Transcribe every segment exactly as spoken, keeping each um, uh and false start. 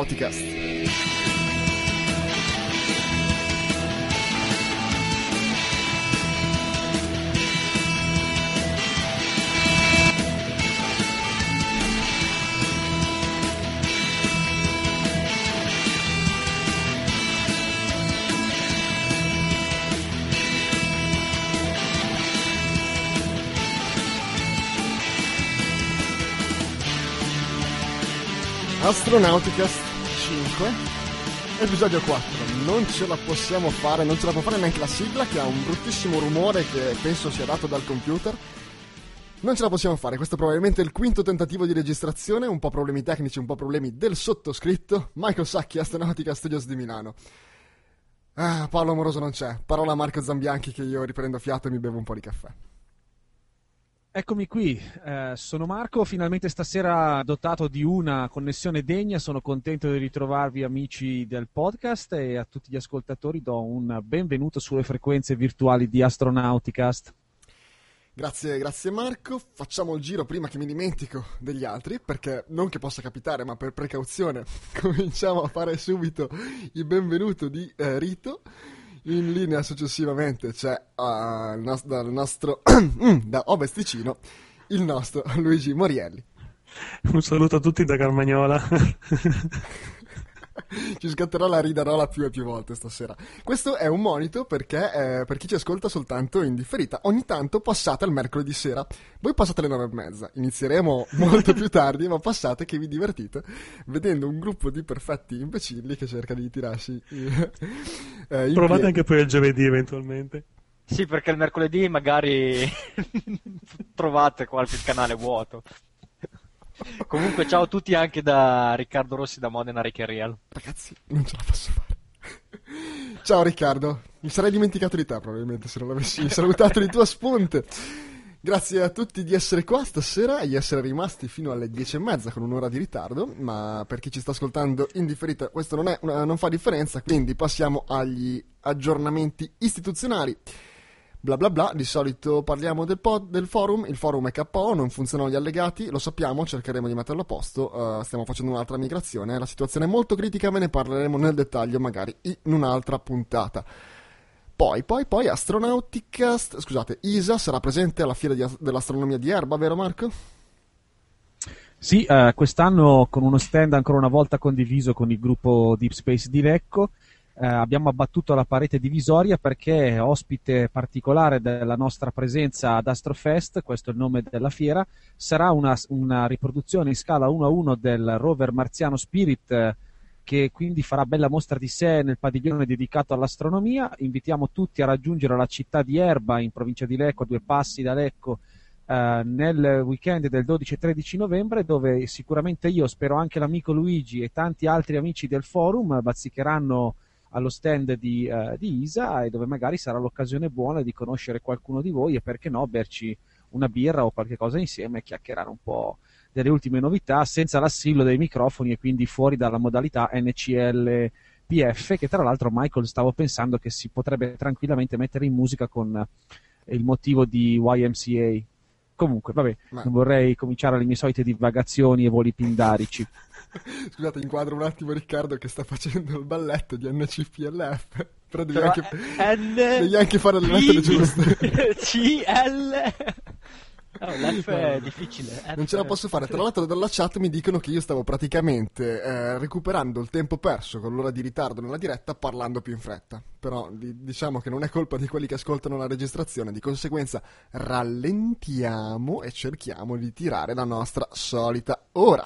Astronauticast. Astronauticast cinque, episodio quattro. Non ce la possiamo fare, non ce la può fare neanche la sigla, che ha un bruttissimo rumore che penso sia dato dal computer. Non ce la possiamo fare, questo è probabilmente il quinto tentativo di registrazione, un po' problemi tecnici, un po' problemi del sottoscritto. Michael Sacchi, Astronautica Studios di Milano. Ah, Paolo Amoroso non c'è, parola a Marco Zambianchi che io riprendo fiato e mi bevo un po' di caffè. Eccomi qui, eh, sono Marco, finalmente stasera dotato di una connessione degna, sono contento di ritrovarvi amici del podcast e a tutti gli ascoltatori do un benvenuto sulle frequenze virtuali di Astronauticast. Grazie, grazie Marco, facciamo il giro prima che mi dimentico degli altri, perché non che possa capitare, ma per precauzione cominciamo a fare subito il benvenuto di eh, Rito. In linea successivamente c'è uh, il nos- dal nostro da Ovest Ticino il nostro Luigi Morielli. Un saluto a tutti da Carmagnola. Ci scatterò la ridarola più e più volte stasera. Questo è un monito perché eh, per chi ci ascolta soltanto in differita. Ogni tanto passate al mercoledì sera. Voi passate alle nove e mezza. Inizieremo molto più tardi, ma passate che vi divertite vedendo un gruppo di perfetti imbecilli che cerca di tirarsi eh, in Provate piedi. anche poi il giovedì eventualmente. Sì, perché il mercoledì magari trovate qualche canale vuoto. Comunque ciao a tutti anche da Riccardo Rossi da Modena Ricche Real. Ragazzi, non ce la posso fare. Ciao Riccardo, mi sarei dimenticato di te probabilmente se non l'avessi salutato di tua spunte. Grazie a tutti di essere qua stasera e di essere rimasti fino alle dieci e mezza con un'ora di ritardo, ma per chi ci sta ascoltando in differita questo non, è una, non fa differenza, quindi passiamo agli aggiornamenti istituzionali. Bla bla bla, di solito parliamo del, pod, del forum, il forum è K O, non funzionano gli allegati, lo sappiamo, cercheremo di metterlo a posto, uh, stiamo facendo un'altra migrazione, la situazione è molto critica, ve ne parleremo nel dettaglio magari in un'altra puntata. Poi, poi, poi, Astronautica, scusate, I S A sarà presente alla fiera di, dell'astronomia di Erba, vero Marco? Sì, eh, quest'anno con uno stand ancora una volta condiviso con il gruppo Deep Space di Lecco. Eh, abbiamo abbattuto la parete divisoria perché ospite particolare della nostra presenza ad Astrofest, questo è il nome della fiera, sarà una, una riproduzione in scala uno a uno del rover marziano Spirit, eh, che quindi farà bella mostra di sé nel padiglione dedicato all'astronomia. Invitiamo tutti a raggiungere la città di Erba in provincia di Lecco, a due passi da Lecco, eh, nel weekend del dodici e tredici novembre, dove sicuramente io, spero anche l'amico Luigi e tanti altri amici del forum bazzicheranno allo stand di, uh, di I S A, e dove magari sarà l'occasione buona di conoscere qualcuno di voi e perché no berci una birra o qualche cosa insieme e chiacchierare un po' delle ultime novità senza l'assillo dei microfoni e quindi fuori dalla modalità N C L P F, che tra l'altro Michael stavo pensando che si potrebbe tranquillamente mettere in musica con il motivo di Y M C A. Comunque vabbè, Ma... non vorrei cominciare le mie solite divagazioni e voli pindarici. Scusate, inquadro un attimo Riccardo che sta facendo il balletto di N C P L F, però devi, Però anche, N- devi anche fare le lettere giuste. C L Oh, l'F è difficile. Non ce la posso fare. Tra l'altro dalla chat mi dicono che io stavo praticamente eh, recuperando il tempo perso con l'ora di ritardo nella diretta parlando più in fretta. Però di- diciamo che non è colpa di quelli che ascoltano la registrazione, di conseguenza rallentiamo e cerchiamo di tirare la nostra solita ora.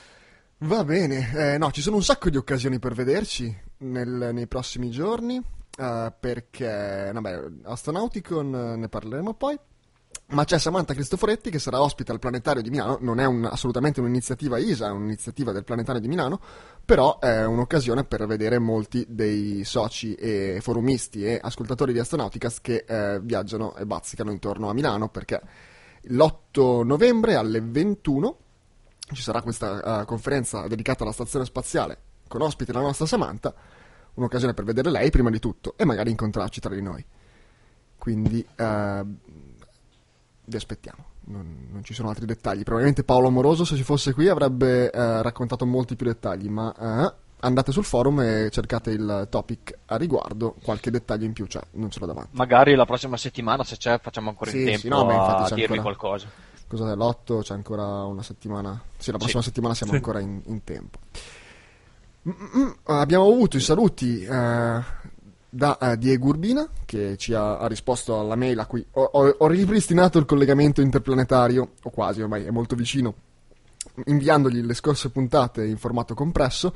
Va bene, eh, no, ci sono un sacco di occasioni per vederci nel, nei prossimi giorni, eh, perché, vabbè, Astronauticon eh, ne parleremo poi, ma c'è Samantha Cristoforetti che sarà ospite al Planetario di Milano. Non è un, assolutamente un'iniziativa I S A, è un'iniziativa del Planetario di Milano, però è un'occasione per vedere molti dei soci e forumisti e ascoltatori di Astronauticast che eh, viaggiano e bazzicano intorno a Milano, perché l'otto novembre alle ventuno ci sarà questa uh, conferenza dedicata alla stazione spaziale con ospite la nostra Samantha, un'occasione per vedere lei prima di tutto e magari incontrarci tra di noi. Quindi uh, vi aspettiamo. non, non ci sono altri dettagli. Probabilmente Paolo Amoroso, se ci fosse qui, avrebbe eh, raccontato molti più dettagli, ma eh, andate sul forum e cercate il topic a riguardo, qualche dettaglio in più c'è, non ce l'ho davanti. Magari la prossima settimana, se c'è, facciamo ancora Sì, in tempo sì, no, ma infatti a c'è dirvi ancora- qualcosa. Cos'è, l'otto? C'è ancora una settimana? Sì, la prossima Sì. settimana siamo Sì. ancora in, in tempo. Mm-mm, abbiamo avuto i saluti eh, da eh, Diego Urbina, che ci ha, ha risposto alla mail a cui ho, ho- ho ripristinato il collegamento interplanetario, o quasi, ormai è molto vicino, inviandogli le scorse puntate in formato compresso,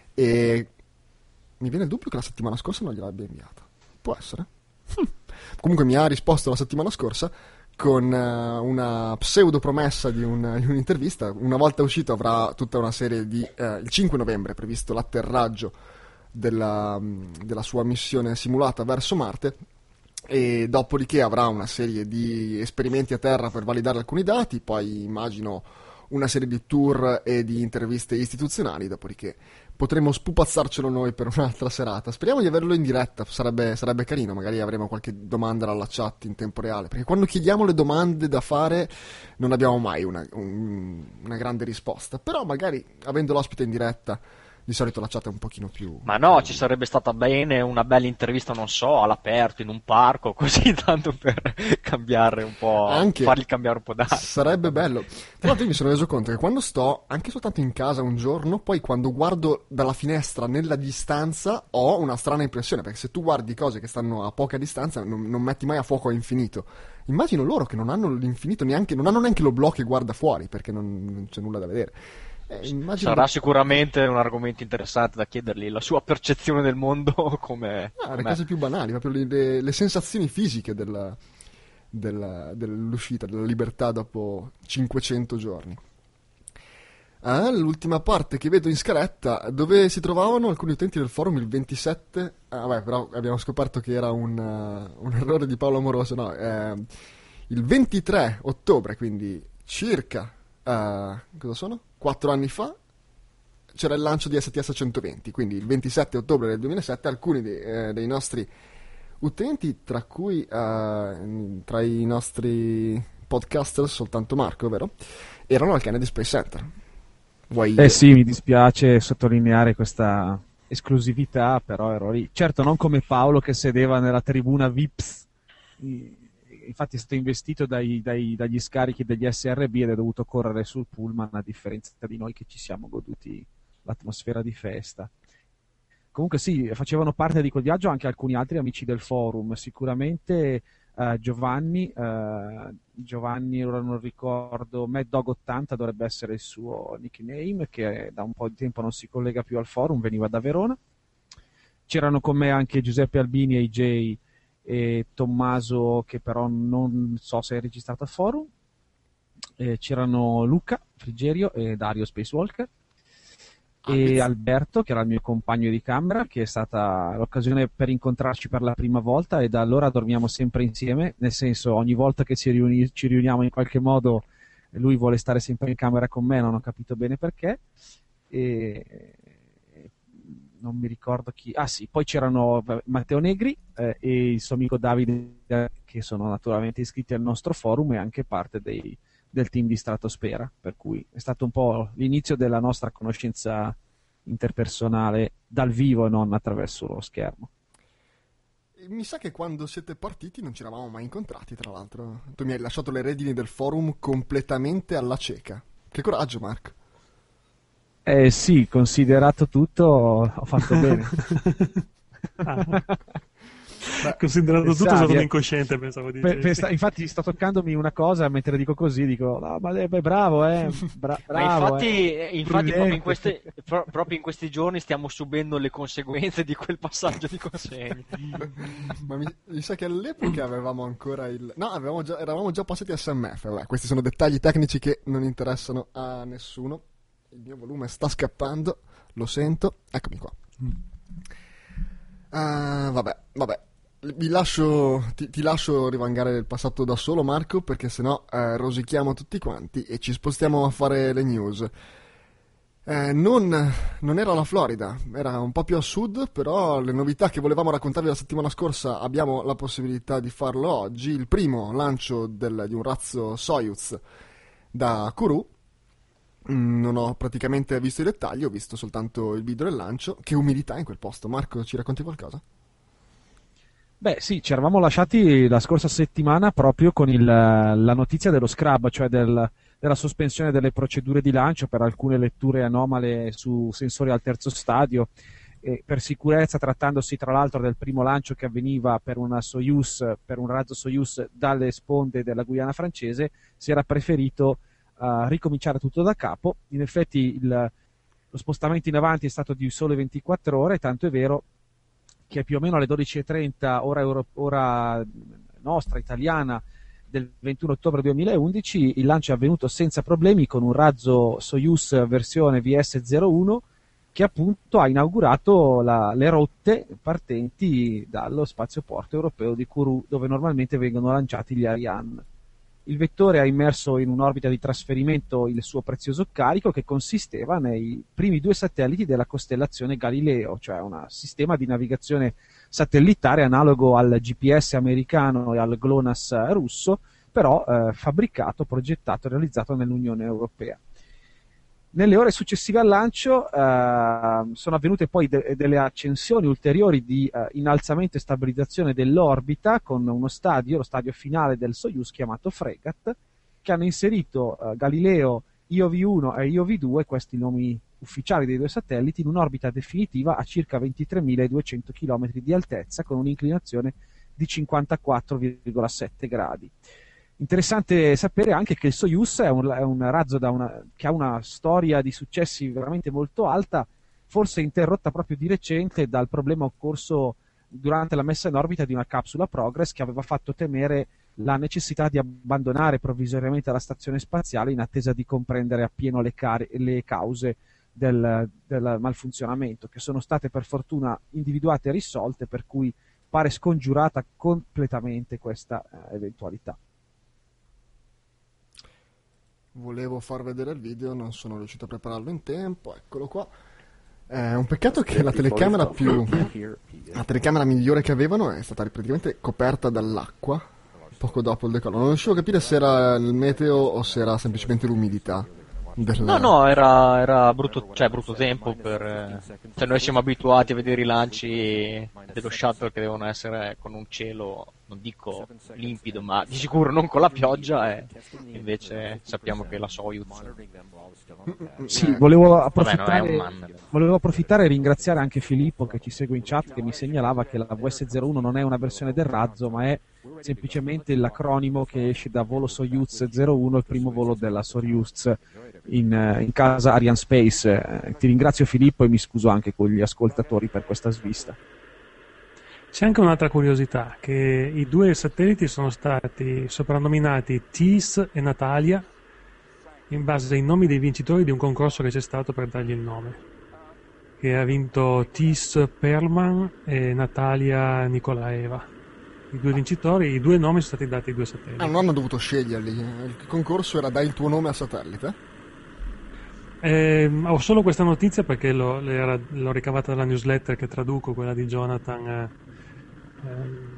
e mi viene il dubbio che la settimana scorsa non gliel'abbia inviata. Può essere? Hm. Comunque mi ha risposto la settimana scorsa con eh, una pseudo promessa di, un- di un'intervista. Una volta uscito avrà tutta una serie di... eh, il cinque novembre è previsto l'atterraggio della, della sua missione simulata verso Marte, e dopodiché avrà una serie di esperimenti a terra per validare alcuni dati, poi immagino una serie di tour e di interviste istituzionali, dopodiché potremo spupazzarcelo noi per un'altra serata. Speriamo di averlo in diretta, sarebbe, sarebbe carino, magari avremo qualche domanda dalla chat in tempo reale, perché quando chiediamo le domande da fare non abbiamo mai una, un- una grande risposta, però magari avendo l'ospite in diretta di solito la chat è un pochino più... Ma no, ci sarebbe stata bene una bella intervista, non so, all'aperto, in un parco, così tanto per cambiare un po', Anche. fargli cambiare un po' d'aria. Sarebbe bello. Tra l'altro io mi sono reso conto che quando sto anche soltanto in casa un giorno, poi quando guardo dalla finestra nella distanza ho una strana impressione, perché se tu guardi cose che stanno a poca distanza non, non metti mai a fuoco a infinito. Immagino loro che non hanno l'infinito neanche, non hanno neanche l'oblò che guarda fuori, perché non, non c'è nulla da vedere. Eh, immagino Sarà che- sicuramente un argomento interessante da chiedergli, la sua percezione del mondo come... Ah, le com'è. cose più banali, proprio le, le- le sensazioni fisiche della- della- dell'uscita, della libertà dopo cinquecento giorni. Ah, l'ultima parte che vedo in scaletta, dove si trovavano alcuni utenti del forum il ventisette... Ah, vabbè, però abbiamo scoperto che era un, uh, un errore di Paolo Amoroso, no, eh, il ventitré ottobre, quindi circa, eh, cosa sono? Quattro anni fa, c'era il lancio di S T S centoventi, quindi il ventisette ottobre del duemilasette alcuni dei, eh, dei nostri utenti, tra cui eh, tra i nostri podcaster soltanto Marco, vero? Erano al Kennedy Space Center. Vuoi... Eh sì, mi dispiace sottolineare questa esclusività, però ero lì. Certo, non come Paolo che sedeva nella tribuna V I Ps. I- Infatti è stato investito dai- dai- dagli scarichi degli S R B ed è dovuto correre sul pullman, a differenza di noi che ci siamo goduti l'atmosfera di festa. Comunque sì, facevano parte di quel viaggio anche alcuni altri amici del forum, sicuramente eh, Giovanni, eh, Giovanni, ora non ricordo, Mad Dog ottanta dovrebbe essere il suo nickname, che da un po' di tempo non si collega più al forum, veniva da Verona. C'erano con me anche Giuseppe Albini, A J e Tommaso, che però non so se è registrato al forum. Eh, c'erano Luca Frigerio e Dario Spacewalker e Alberto, che era il mio compagno di camera, che è stata l'occasione per incontrarci per la prima volta, e da allora dormiamo sempre insieme, nel senso ogni volta che ci, riuni- ci riuniamo in qualche modo lui vuole stare sempre in camera con me, non ho capito bene perché. E non mi ricordo chi. Ah sì, poi c'erano Matteo Negri eh, e il suo amico Davide, eh, che sono naturalmente iscritti al nostro forum e anche parte dei, del team di Stratosfera, per cui è stato un po' l'inizio della nostra conoscenza interpersonale dal vivo e non attraverso lo schermo. Mi sa che quando siete partiti non ci eravamo mai incontrati, tra l'altro. Tu mi hai lasciato le redini del forum completamente alla cieca. Che coraggio, Marco. Eh sì, considerato tutto, ho fatto bene. Ah. Considerato tutto, Pensavi, sono eh. incosciente, pensavo di Per- per sta- infatti sto toccandomi una cosa, mentre dico così dico, no, ma eh, beh, bravo, eh, bra- Ma bravo, infatti, eh. eh, infatti proprio, in Prudente. queste- pro- proprio in questi giorni stiamo subendo le conseguenze di quel passaggio di consegne. Ma mi, mi sa che all'epoca avevamo ancora il... No, avevamo già, eravamo già passati a S M F. Vabbè, questi sono dettagli tecnici che non interessano a nessuno. Il mio volume sta scappando, lo sento. Eccomi qua. Ah, vabbè, vabbè. Vi lascio, ti, ti lascio rivangare il passato da solo, Marco, perché sennò eh, rosichiamo tutti quanti e ci spostiamo a fare le news. Eh, non, non era la Florida, era un po' più a sud, però le novità che volevamo raccontarvi la settimana scorsa abbiamo la possibilità di farlo oggi. Il primo lancio del, di un razzo Soyuz da Kourou. Mm, non ho praticamente visto i dettagli, ho visto soltanto il video del lancio. Che umidità in quel posto. Marco, ci racconti qualcosa? Beh sì, ci eravamo lasciati la scorsa settimana proprio con il, la notizia dello scrub, cioè del, della sospensione delle procedure di lancio per alcune letture anomale su sensori al terzo stadio. E per sicurezza, trattandosi tra l'altro del primo lancio che avveniva per una Soyuz, per un razzo Soyuz dalle sponde della Guyana francese, si era preferito uh, ricominciare tutto da capo. In effetti il, lo spostamento in avanti è stato di sole ventiquattro ore, tanto è vero che più o meno alle dodici e trenta ora, euro, ora nostra, italiana, del ventuno ottobre duemilaundici, il lancio è avvenuto senza problemi con un razzo Soyuz versione V S zero uno che appunto ha inaugurato la, le rotte partenti dallo spazioporto europeo di Kourou, dove normalmente vengono lanciati gli Ariane. Il vettore ha immerso in un'orbita di trasferimento il suo prezioso carico, che consisteva nei primi due satelliti della costellazione Galileo, cioè un sistema di navigazione satellitare analogo al G P S americano e al GLONASS russo, però eh, fabbricato, progettato e realizzato nell'Unione Europea. Nelle ore successive al lancio eh, sono avvenute poi de- delle accensioni ulteriori di eh, innalzamento e stabilizzazione dell'orbita con uno stadio, lo stadio finale del Soyuz chiamato Fregat, che hanno inserito eh, Galileo, I O V uno e I O V due, questi nomi ufficiali dei due satelliti, in un'orbita definitiva a circa ventitremiladuecento chilometri di altezza con un'inclinazione di cinquantaquattro virgola sette gradi. Interessante sapere anche che il Soyuz è un, è un razzo da una, che ha una storia di successi veramente molto alta, forse interrotta proprio di recente dal problema occorso durante la messa in orbita di una capsula Progress, che aveva fatto temere la necessità di abbandonare provvisoriamente la stazione spaziale in attesa di comprendere appieno le, care, le cause del, del malfunzionamento, che sono state per fortuna individuate e risolte, per cui pare scongiurata completamente questa eh, eventualità. Volevo far vedere il video, non sono riuscito a prepararlo in tempo, eccolo qua. È un peccato che la telecamera più la telecamera migliore che avevano è stata praticamente coperta dall'acqua poco dopo il decollo. Non riuscivo a capire se era il meteo o se era semplicemente l'umidità. Del... No, no, era, era brutto, cioè brutto tempo per... Cioè noi siamo abituati a vedere i lanci dello shuttle che devono essere con un cielo, non dico limpido, ma di sicuro non con la pioggia, e invece sappiamo che la Soyuz... Sì, volevo approfittare, Vabbè, non è un man. volevo approfittare e ringraziare anche Filippo che ci segue in chat, che mi segnalava che la V S zero uno non è una versione del razzo, ma è semplicemente l'acronimo che esce da volo Soyuz zero uno, il primo volo della Soyuz in, in casa Ariane Space. Eh, ti ringrazio Filippo e mi scuso anche con gli ascoltatori per questa svista. C'è anche un'altra curiosità, che i due satelliti sono stati soprannominati Tees e Natalia in base ai nomi dei vincitori di un concorso che c'è stato per dargli il nome, che ha vinto Tees Perlman e Natalia Nikolaeva. I due vincitori, i due nomi sono stati dati ai due satelliti. Ah, non hanno dovuto sceglierli, il concorso era dai il tuo nome al satellite? Eh, ho solo questa notizia perché l'ho, l'era, l'ho ricavata dalla newsletter che traduco, quella di Jonathan eh, eh,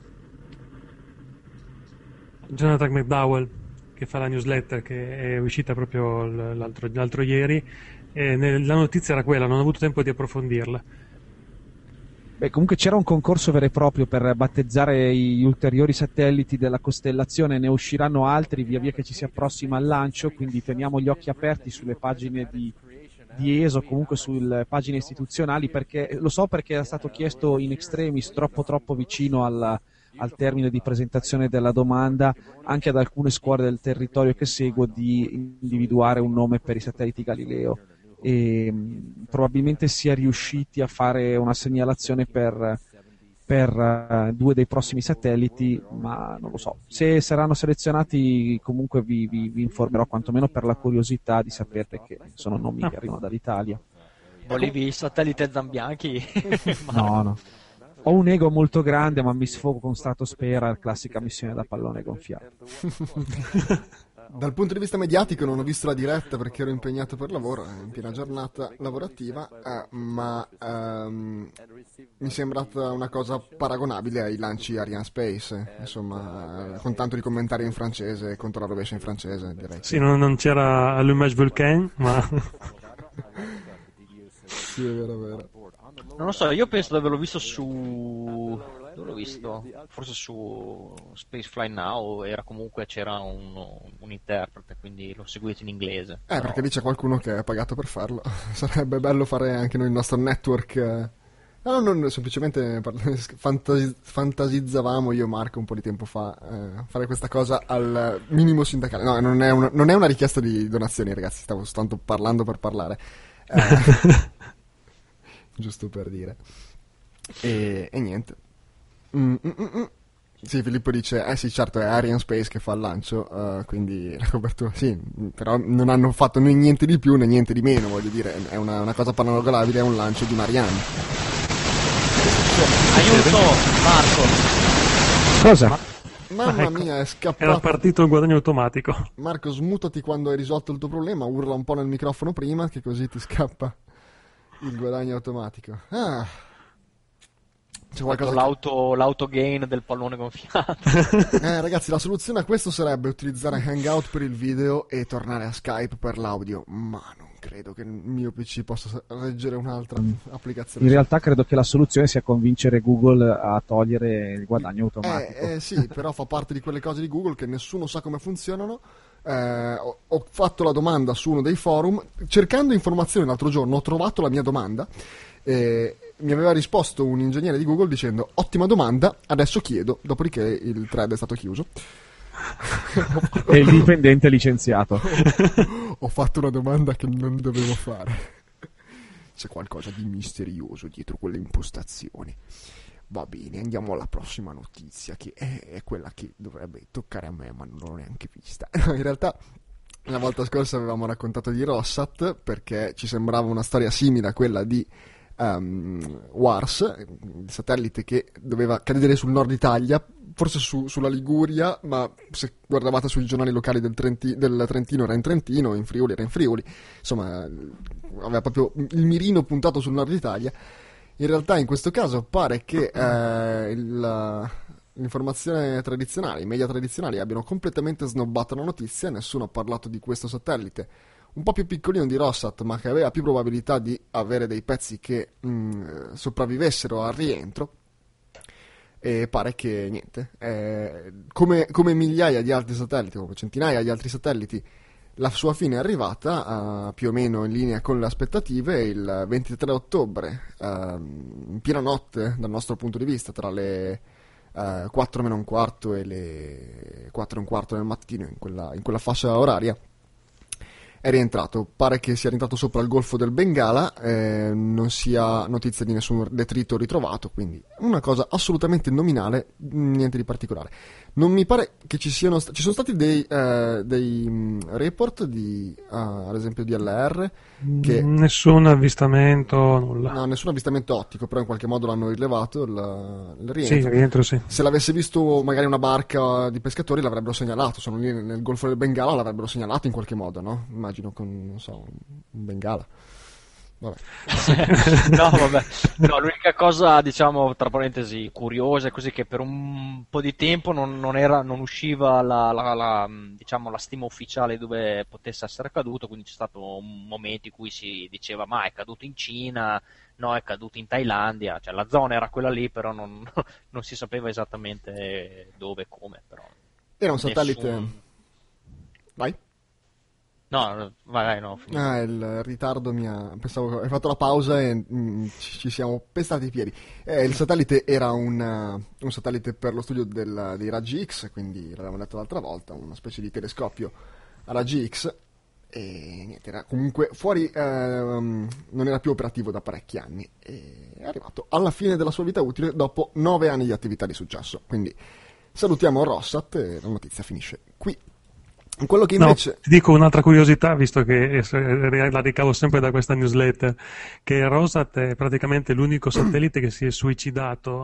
Jonathan McDowell, che fa la newsletter, che è uscita proprio l'altro, l'altro ieri, e nel, la notizia era quella, non ho avuto tempo di approfondirla. Beh, comunque c'era un concorso vero e proprio per battezzare gli ulteriori satelliti della costellazione, ne usciranno altri via via che ci si approssima al lancio, quindi teniamo gli occhi aperti sulle pagine di, di E S O, comunque sulle pagine istituzionali, perché lo so perché è stato chiesto in extremis, troppo troppo vicino al, al termine di presentazione della domanda, anche ad alcune scuole del territorio che seguo, di individuare un nome per i satelliti Galileo. E mh, probabilmente si è riusciti a fare una segnalazione per, per uh, due dei prossimi satelliti, ma non lo so. Se saranno selezionati comunque vi, vi, vi informerò, quantomeno per la curiosità di sapere che sono nomi che arrivano dall'Italia. Volevi il satellite Zambianchi? No, no. Ho un ego molto grande, ma mi sfogo con Stratosfera, classica missione da pallone gonfiato. Dal punto di vista mediatico non ho visto la diretta perché ero impegnato per lavoro, in piena giornata lavorativa, eh, ma ehm, mi è sembrata una cosa paragonabile ai lanci Ariane Space, insomma, eh, con tanto di commentari in francese, contro la rovescia in francese, direi. Sì, non, non c'era Allumage Vulcain, ma... Sì, è vero, è vero. Non lo so, io penso di averlo visto su... dove l'ho visto? Forse su Spacefly Now, era comunque c'era un, un interprete, quindi l'ho seguito in inglese. Eh, però... perché lì c'è qualcuno che è pagato per farlo. Sarebbe bello fare anche noi il nostro network. eh. No, non semplicemente parla- fantasi- fantasizzavamo io e Marco un po' di tempo fa eh, fare questa cosa al minimo sindacale. No, non è una, non è una richiesta di donazioni, ragazzi, stavo soltanto parlando per parlare. Eh, giusto per dire. E, e niente. Mm, mm, mm, mm. Sì, Filippo dice, eh sì, certo, è Ariane Space che fa il lancio, uh, quindi la copertura, sì, però non hanno fatto né niente di più né niente di meno, voglio dire, è una, una cosa paragonabile a un lancio di Marianne. Aiuto, Marco! Cosa? Mamma ecco, mia, è Era scappato. partito il guadagno automatico. Marco, smutati quando hai risolto il tuo problema, urla un po' nel microfono prima, che così ti scappa il guadagno automatico. Ah... C'è qualcosa che... l'auto, l'autogain del pallone gonfiato. Eh, ragazzi, la soluzione a questo sarebbe utilizzare Hangout per il video e tornare a Skype per l'audio, ma non credo che il mio P C possa reggere un'altra applicazione. In realtà credo che la soluzione sia convincere Google a togliere il guadagno automatico. Eh, eh, sì, però fa parte di quelle cose di Google che nessuno sa come funzionano. Eh, ho, ho fatto la domanda su uno dei forum, cercando informazioni l'altro giorno, ho trovato la mia domanda. Eh, mi aveva risposto un ingegnere di Google dicendo ottima domanda, adesso chiedo, dopodiché il thread è stato chiuso. E il dipendente licenziato. Ho fatto una domanda che non dovevo fare. C'è qualcosa di misterioso dietro quelle impostazioni. Va bene, andiamo alla prossima notizia, che è, è quella che dovrebbe toccare a me, ma non l'ho neanche vista. In realtà la volta scorsa avevamo raccontato di Rossat perché ci sembrava una storia simile a quella di Um, Wars, il satellite che doveva cadere sul nord Italia, forse su, sulla Liguria, ma se guardavate sui giornali locali del, Trenti, del Trentino era in Trentino, in Friuli era in Friuli, insomma aveva proprio il mirino puntato sul nord Italia. In realtà in questo caso pare che eh, il, l'informazione tradizionale, i media tradizionali abbiano completamente snobbato la notizia, nessuno ha parlato di questo satellite un po' più piccolino di Rossat, ma che aveva più probabilità di avere dei pezzi che mh, sopravvivessero al rientro. E pare che niente, eh, come, come migliaia di altri satelliti, come centinaia di altri satelliti, la sua fine è arrivata uh, più o meno in linea con le aspettative il ventitré ottobre, uh, in piena notte dal nostro punto di vista, tra le uh, quattro meno un quarto e le quattro e un quarto del mattino, in quella, in quella fascia oraria. È rientrato, pare che sia rientrato sopra il golfo del Bengala, eh, non sia notizia di nessun detrito ritrovato, quindi una cosa assolutamente nominale, niente di particolare. Non mi pare che ci siano st- ci sono stati dei, eh, dei mh, report di, uh, ad esempio di L R, che... Nessun avvistamento, nulla. No, nessun avvistamento ottico, però in qualche modo l'hanno rilevato il, il rientro. Sì, il rientro sì. Se l'avesse visto magari una barca di pescatori l'avrebbero segnalato, sono lì nel golfo del Bengala, l'avrebbero segnalato in qualche modo, no? Immagino con, non so, un Bengala. Vabbè. No, vabbè. No, l'unica cosa, diciamo, tra parentesi, curiosa è così che per un po' di tempo non, non, era, non usciva la, la, la, diciamo, la stima ufficiale dove potesse essere caduto, quindi c'è stato un momento in cui si diceva ma è caduto in Cina, no, è caduto in Thailandia, cioè la zona era quella lì, però non, non si sapeva esattamente dove e come. Però era un satellite... nessun... Vai. No, vai, vai, no. Finito. Ah, il ritardo mi ha... Pensavo che hai fatto la pausa e mm, ci, ci siamo pestati i piedi. Eh, il satellite era un, uh, un satellite per lo studio del, dei raggi X, quindi l'avevamo detto l'altra volta, una specie di telescopio a raggi X, e niente, era comunque fuori, eh, non era più operativo da parecchi anni, e è arrivato alla fine della sua vita utile dopo nove anni di attività di successo. Quindi salutiamo Rossat e la notizia finisce qui. Quello che invece... No, ti dico un'altra curiosità, visto che la ricavo sempre da questa newsletter, che Rosat è praticamente l'unico satellite che si è suicidato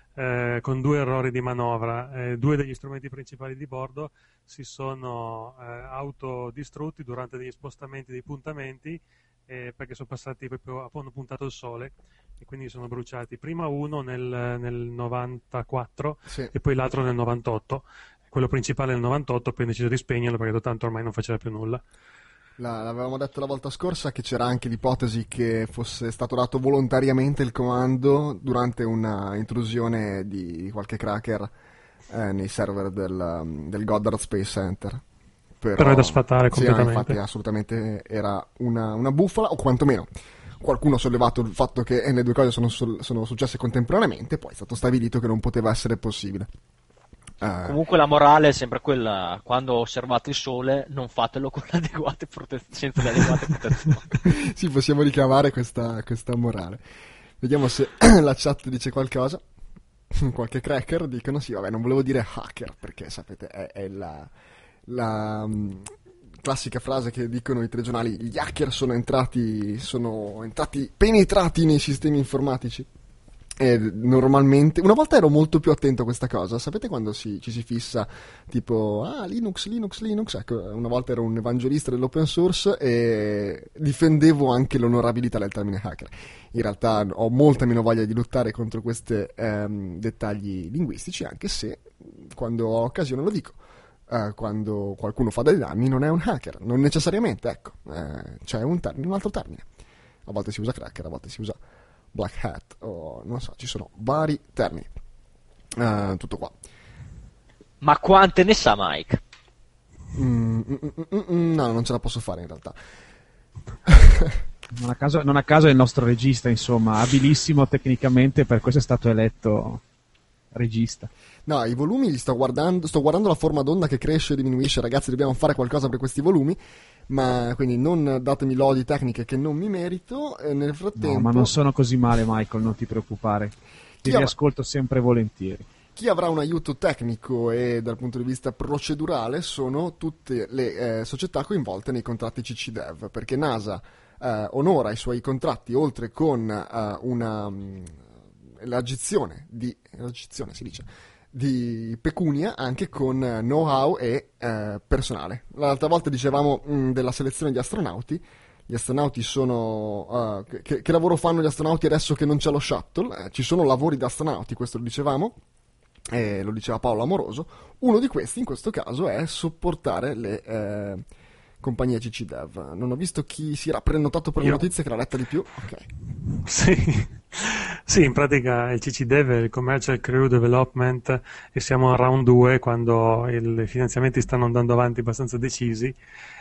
eh, con due errori di manovra. Eh, due degli strumenti principali di bordo si sono eh, autodistrutti durante degli spostamenti dei puntamenti, eh, perché sono passati proprio, hanno puntato il sole e quindi sono bruciati. Prima uno nel, nel novantaquattro, sì, e poi l'altro nel novantotto. Quello principale nel novantotto, poi ho deciso di spegnerlo perché tanto ormai non faceva più nulla. La, l'avevamo detto la volta scorsa che c'era anche l'ipotesi che fosse stato dato volontariamente il comando durante una intrusione di qualche cracker eh, nei server del, del Goddard Space Center. Però, Però è da sfatare completamente. Sì, infatti assolutamente era una, una bufala, o quantomeno qualcuno ha sollevato il fatto che le due cose sono, sono successe contemporaneamente, poi è stato stabilito che non poteva essere possibile. Uh, Comunque la morale è sempre quella: quando osservate il sole non fatelo con l'adeguate prote- senza le adeguate protezioni. Sì, possiamo ricavare questa, questa morale. Vediamo se la chat dice qualcosa. Qualche cracker dicono sì, vabbè, non volevo dire hacker perché sapete è, è la, la um, classica frase che dicono i telegiornali: gli hacker sono entrati sono entrati penetrati nei sistemi informatici. E normalmente, una volta ero molto più attento a questa cosa, sapete quando si, ci si fissa tipo ah Linux, Linux, Linux, ecco, una volta ero un evangelista dell'open source e difendevo anche l'onorabilità del termine hacker. In realtà ho molta meno voglia di lottare contro questi ehm, dettagli linguistici, anche se quando ho occasione lo dico. Uh, quando qualcuno fa dei danni non è un hacker, non necessariamente, ecco, uh, c'è un, termine, un altro termine. A volte si usa cracker, a volte si usa black hat, o non so, ci sono vari termini. Uh, tutto qua. Ma quante ne sa Mike? Mm, mm, mm, mm, no, non ce la posso fare in realtà. Non a caso, non a caso è il nostro regista, insomma, abilissimo tecnicamente, per questo è stato eletto regista. No, i volumi li sto guardando, sto guardando la forma d'onda che cresce e diminuisce, ragazzi, dobbiamo fare qualcosa per questi volumi. Ma quindi non datemi lodi tecniche che non mi merito. E nel frattempo, no, ma non sono così male, Michael, non ti preoccupare. Ti riascolto sempre volentieri. Chi avrà un aiuto tecnico e dal punto di vista procedurale sono tutte le eh, società coinvolte nei contratti C C Dev, perché NASA eh, onora i suoi contratti oltre con eh, una um, l'aggizione di l'aggizione si dice di pecunia, anche con know-how e eh, personale. L'altra volta dicevamo mh, della selezione di astronauti. Gli astronauti sono... Uh, che, che lavoro fanno gli astronauti adesso che non c'è lo shuttle? Eh, ci sono lavori da astronauti, questo lo dicevamo, e lo diceva Paolo Amoroso. Uno di questi, in questo caso, è supportare le eh, compagnie C C Dev. Non ho visto chi si era prenotato per le notizie, che l'ha letta di più. Ok. Sì. Sì, in pratica il C C Dev è il Commercial Crew Development e siamo a round due quando i finanziamenti stanno andando avanti abbastanza decisi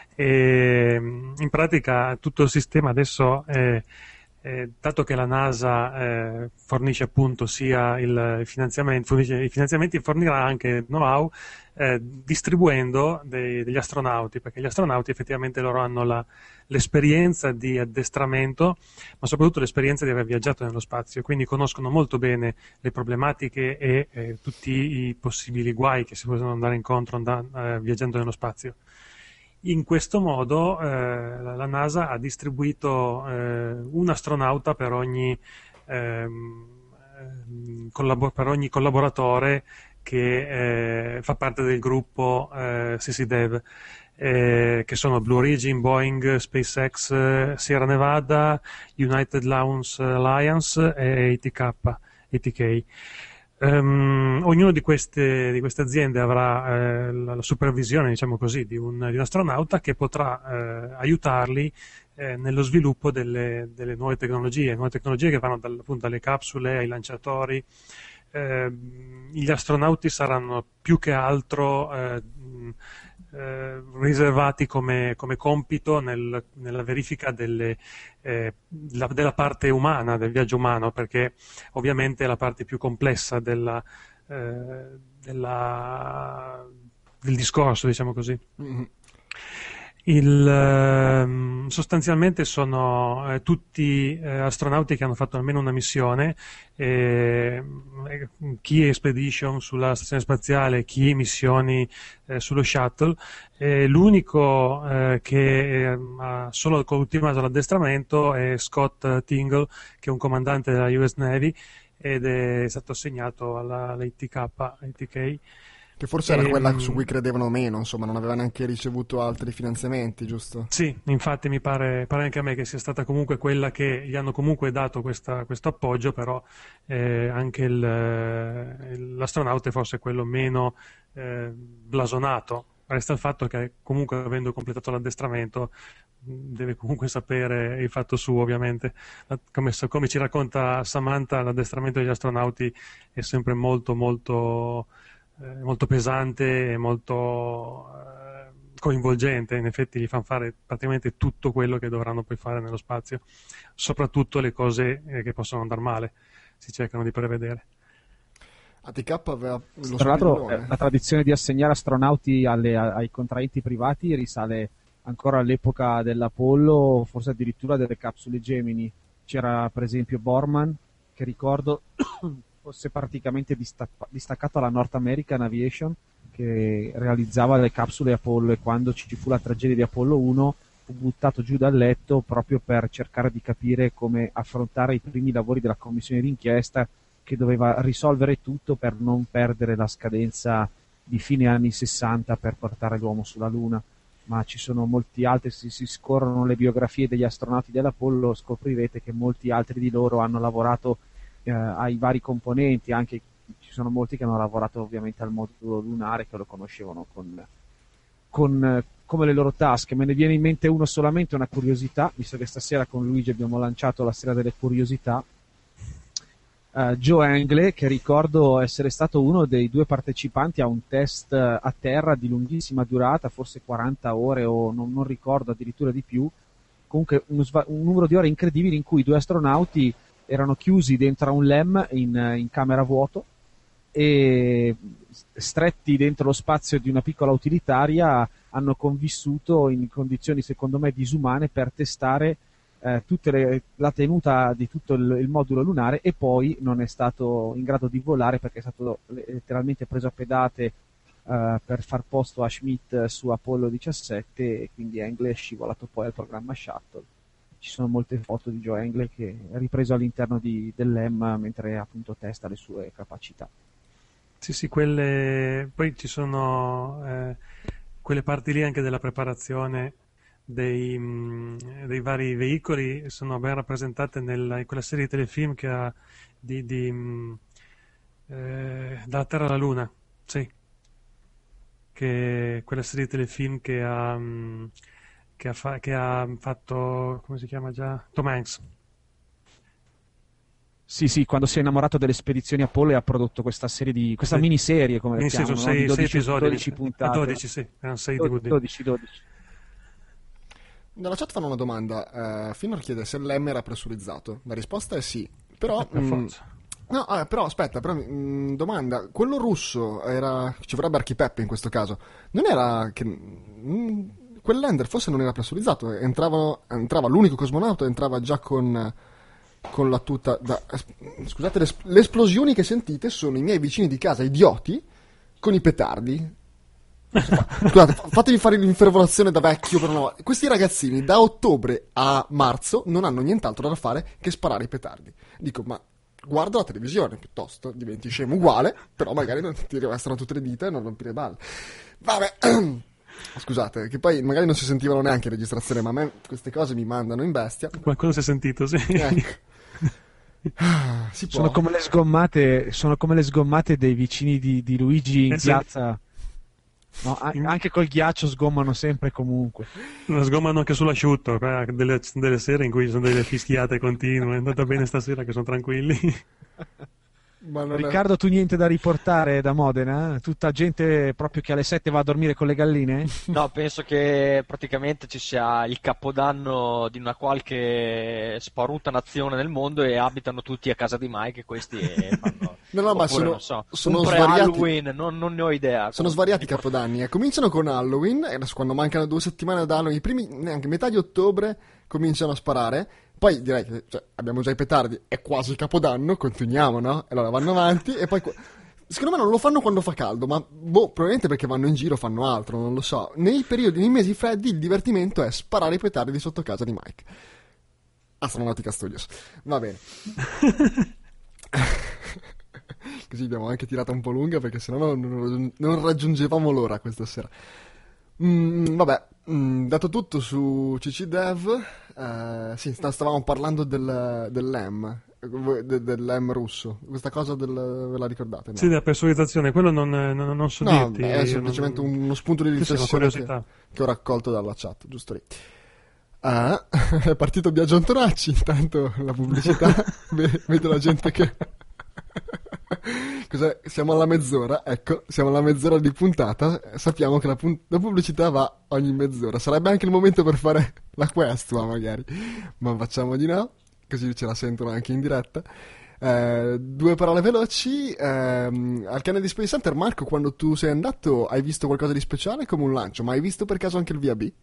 e in pratica tutto il sistema adesso è, è dato che la NASA eh, fornisce appunto sia il finanziamento, fornisce i finanziamenti, fornirà anche il know-how eh, distribuendo dei, degli astronauti, perché gli astronauti effettivamente loro hanno la, l'esperienza di addestramento, ma soprattutto l'esperienza di aver viaggiato nello spazio, quindi conoscono molto bene le problematiche e eh, tutti i possibili guai che si possono andare incontro and- eh, viaggiando nello spazio. In questo modo eh, la NASA ha distribuito eh, un astronauta per ogni, ehm, collabor- per ogni collaboratore che eh, fa parte del gruppo eh, C C Dev, eh, che sono Blue Origin, Boeing, SpaceX, eh, Sierra Nevada, United Launch Alliance e A T K, A T K. Um, ognuno di queste, di queste aziende avrà eh, la, la supervisione, diciamo così, di un, di un astronauta che potrà eh, aiutarli eh, nello sviluppo delle, delle nuove tecnologie, nuove tecnologie che vanno dal, appunto dalle capsule ai lanciatori. Eh, gli astronauti saranno più che altro eh, eh, riservati come, come compito nel, nella verifica delle, eh, la, della parte umana, del viaggio umano, perché ovviamente è la parte più complessa della, eh, della, del discorso, diciamo così. Mm-hmm. Il, eh, sostanzialmente sono eh, tutti eh, astronauti che hanno fatto almeno una missione, eh, chi expedition sulla stazione spaziale, chi missioni eh, sullo shuttle. Eh, l'unico eh, che eh, ha solo ultimato l'addestramento è Scott Tingle, che è un comandante della U S Navy, ed è stato assegnato alla, alla I T K, I T K. Che forse era e, quella su cui credevano meno, insomma, non aveva neanche ricevuto altri finanziamenti, giusto? Sì, infatti mi pare, pare anche a me che sia stata comunque quella che gli hanno comunque dato questa, questo appoggio, però eh, anche il, l'astronauta è forse quello meno eh, blasonato. Resta il fatto che comunque avendo completato l'addestramento deve comunque sapere il fatto suo, ovviamente. Come, come ci racconta Samantha, l'addestramento degli astronauti è sempre molto molto eh, molto pesante e molto eh, coinvolgente. In effetti gli fanno fare praticamente tutto quello che dovranno poi fare nello spazio, soprattutto le cose eh, che possono andare male, si cercano di prevedere. A T K aveva lo Tra l'altro eh, la tradizione di assegnare astronauti alle, ai contraenti privati risale ancora all'epoca dell'Apollo, forse addirittura delle capsule Gemini. C'era per esempio Borman, che ricordo fosse praticamente distacca- distaccato alla North American Aviation, che realizzava le capsule Apollo, e quando ci fu la tragedia di Apollo uno fu buttato giù dal letto proprio per cercare di capire come affrontare i primi lavori della commissione d'inchiesta, che doveva risolvere tutto per non perdere la scadenza di fine anni sessanta per portare l'uomo sulla Luna. Ma ci sono molti altri, se si scorrono le biografie degli astronauti dell'Apollo scoprirete che molti altri di loro hanno lavorato eh, ai vari componenti, anche ci sono molti che hanno lavorato ovviamente al modulo lunare, che lo conoscevano con, con come le loro tasche. Me ne viene in mente uno solamente, una curiosità, visto che stasera con Luigi abbiamo lanciato la sera delle curiosità. Uh, Joe Engle, che ricordo essere stato uno dei due partecipanti a un test uh, a terra di lunghissima durata, forse quaranta ore o non, non ricordo, addirittura di più, comunque un, sva- un numero di ore incredibili in cui due astronauti erano chiusi dentro a un L E M in, in camera vuoto e stretti dentro lo spazio di una piccola utilitaria hanno convissuto in condizioni secondo me disumane per testare Eh, tutte le, la tenuta di tutto il, il modulo lunare, e poi non è stato in grado di volare perché è stato letteralmente preso a pedate eh, per far posto a Schmidt su Apollo diciassette, e quindi Engle è scivolato poi al programma Shuttle. Ci sono molte foto di Joe Engle che è ripreso all'interno di, dell'E M mentre appunto testa le sue capacità. Sì, sì, quelle poi ci sono eh, quelle parti lì anche della preparazione Dei, mh, dei vari veicoli sono ben rappresentate nel, in quella serie di telefilm che ha di, di mh, eh, dalla Terra alla Luna, sì, che quella serie di telefilm che ha, mh, che ha, fa, che ha fatto, come si chiama già? Tom Hanks. Sì, sì, quando si è innamorato delle spedizioni Apollo e ha prodotto questa serie di questa sì. miniserie, come la chiamano, sei, no? sei episodi, dodici puntate. dodici, sì, erano sei D V D. dodici, dodici. Nella chat fanno una domanda. uh, Finor chiede se l'M era pressurizzato. La risposta è sì. Però per mh, forza. no, ah, però aspetta, però, mh, domanda, quello russo era, ci vorrebbe Archipeppe in questo caso, non era che mh, quel lander forse non era pressurizzato, entravano, entrava l'unico cosmonauta, entrava già con con la tuta da, scusate, le, le esplosioni che sentite sono i miei vicini di casa idioti con i petardi. Scusate, fatevi fare l'infervolazione da vecchio per una volta. Questi ragazzini da ottobre a marzo non hanno nient'altro da fare che sparare i petardi. Dico, ma guarda la televisione piuttosto, diventi scemo uguale, però magari non ti restano tutte le dita e non rompire balle. Vabbè, scusate, che poi magari non si sentivano neanche in registrazione, ma a me queste cose mi mandano in bestia. Qualcuno si è sentito, sì. Ecco. Si può. Sono come le sgommate, sono come le sgommate dei vicini di, di Luigi in eh, piazza. No, anche col ghiaccio sgommano sempre comunque. Lo sgommano anche sull'asciutto, delle, delle sere in cui ci sono delle fischiate continue. È andata bene stasera che sono tranquilli. Riccardo, tu niente da riportare da Modena? Tutta gente proprio che alle sette va a dormire con le galline? No, penso che praticamente ci sia il capodanno di una qualche sparuta nazione nel mondo e abitano tutti a casa di Mike, e questi fanno... No, no, ma oppure, sono, non so, sono un svariati. Halloween, non, non ne ho idea. Sono svariati capodanni. Eh. Cominciano con Halloween, e adesso quando mancano due settimane da Halloween, i primi, neanche metà di ottobre, cominciano a sparare. Poi direi che cioè, abbiamo già i petardi, è quasi Capodanno, continuiamo, no? E allora vanno avanti, e poi... Secondo me non lo fanno quando fa caldo, ma boh, probabilmente perché vanno in giro, fanno altro, non lo so. Nei periodi, nei mesi freddi, il divertimento è sparare i petardi sotto casa di Mike. Astronautica Studios. Va bene. Così abbiamo anche tirato un po' lunga perché sennò non, non raggiungevamo l'ora questa sera. Mm, vabbè, mm, dato tutto su C C Dev, eh, sì, sta- stavamo parlando del, dell'E M, de- dell'E M russo. Questa cosa del, ve la ricordate? No? Sì, della personalizzazione, quello non, non, non so No, dirti. è io semplicemente non... uno spunto di Sì, sì, una riflessione che, curiosità. che ho raccolto dalla chat, giusto lì. Ah, è partito Biagio Antonacci, intanto la pubblicità, ve- vedo la gente che... Cos'è? Siamo alla mezz'ora, ecco, siamo alla mezz'ora di puntata, sappiamo che la, pun- la pubblicità va ogni mezz'ora, sarebbe anche il momento per fare la quest, ma magari, ma facciamo di no, così ce la sentono anche in diretta. Eh, due parole veloci, ehm, al Kennedy Space Center, Marco, quando tu sei andato hai visto qualcosa di speciale come un lancio, ma hai visto per caso anche il V A B?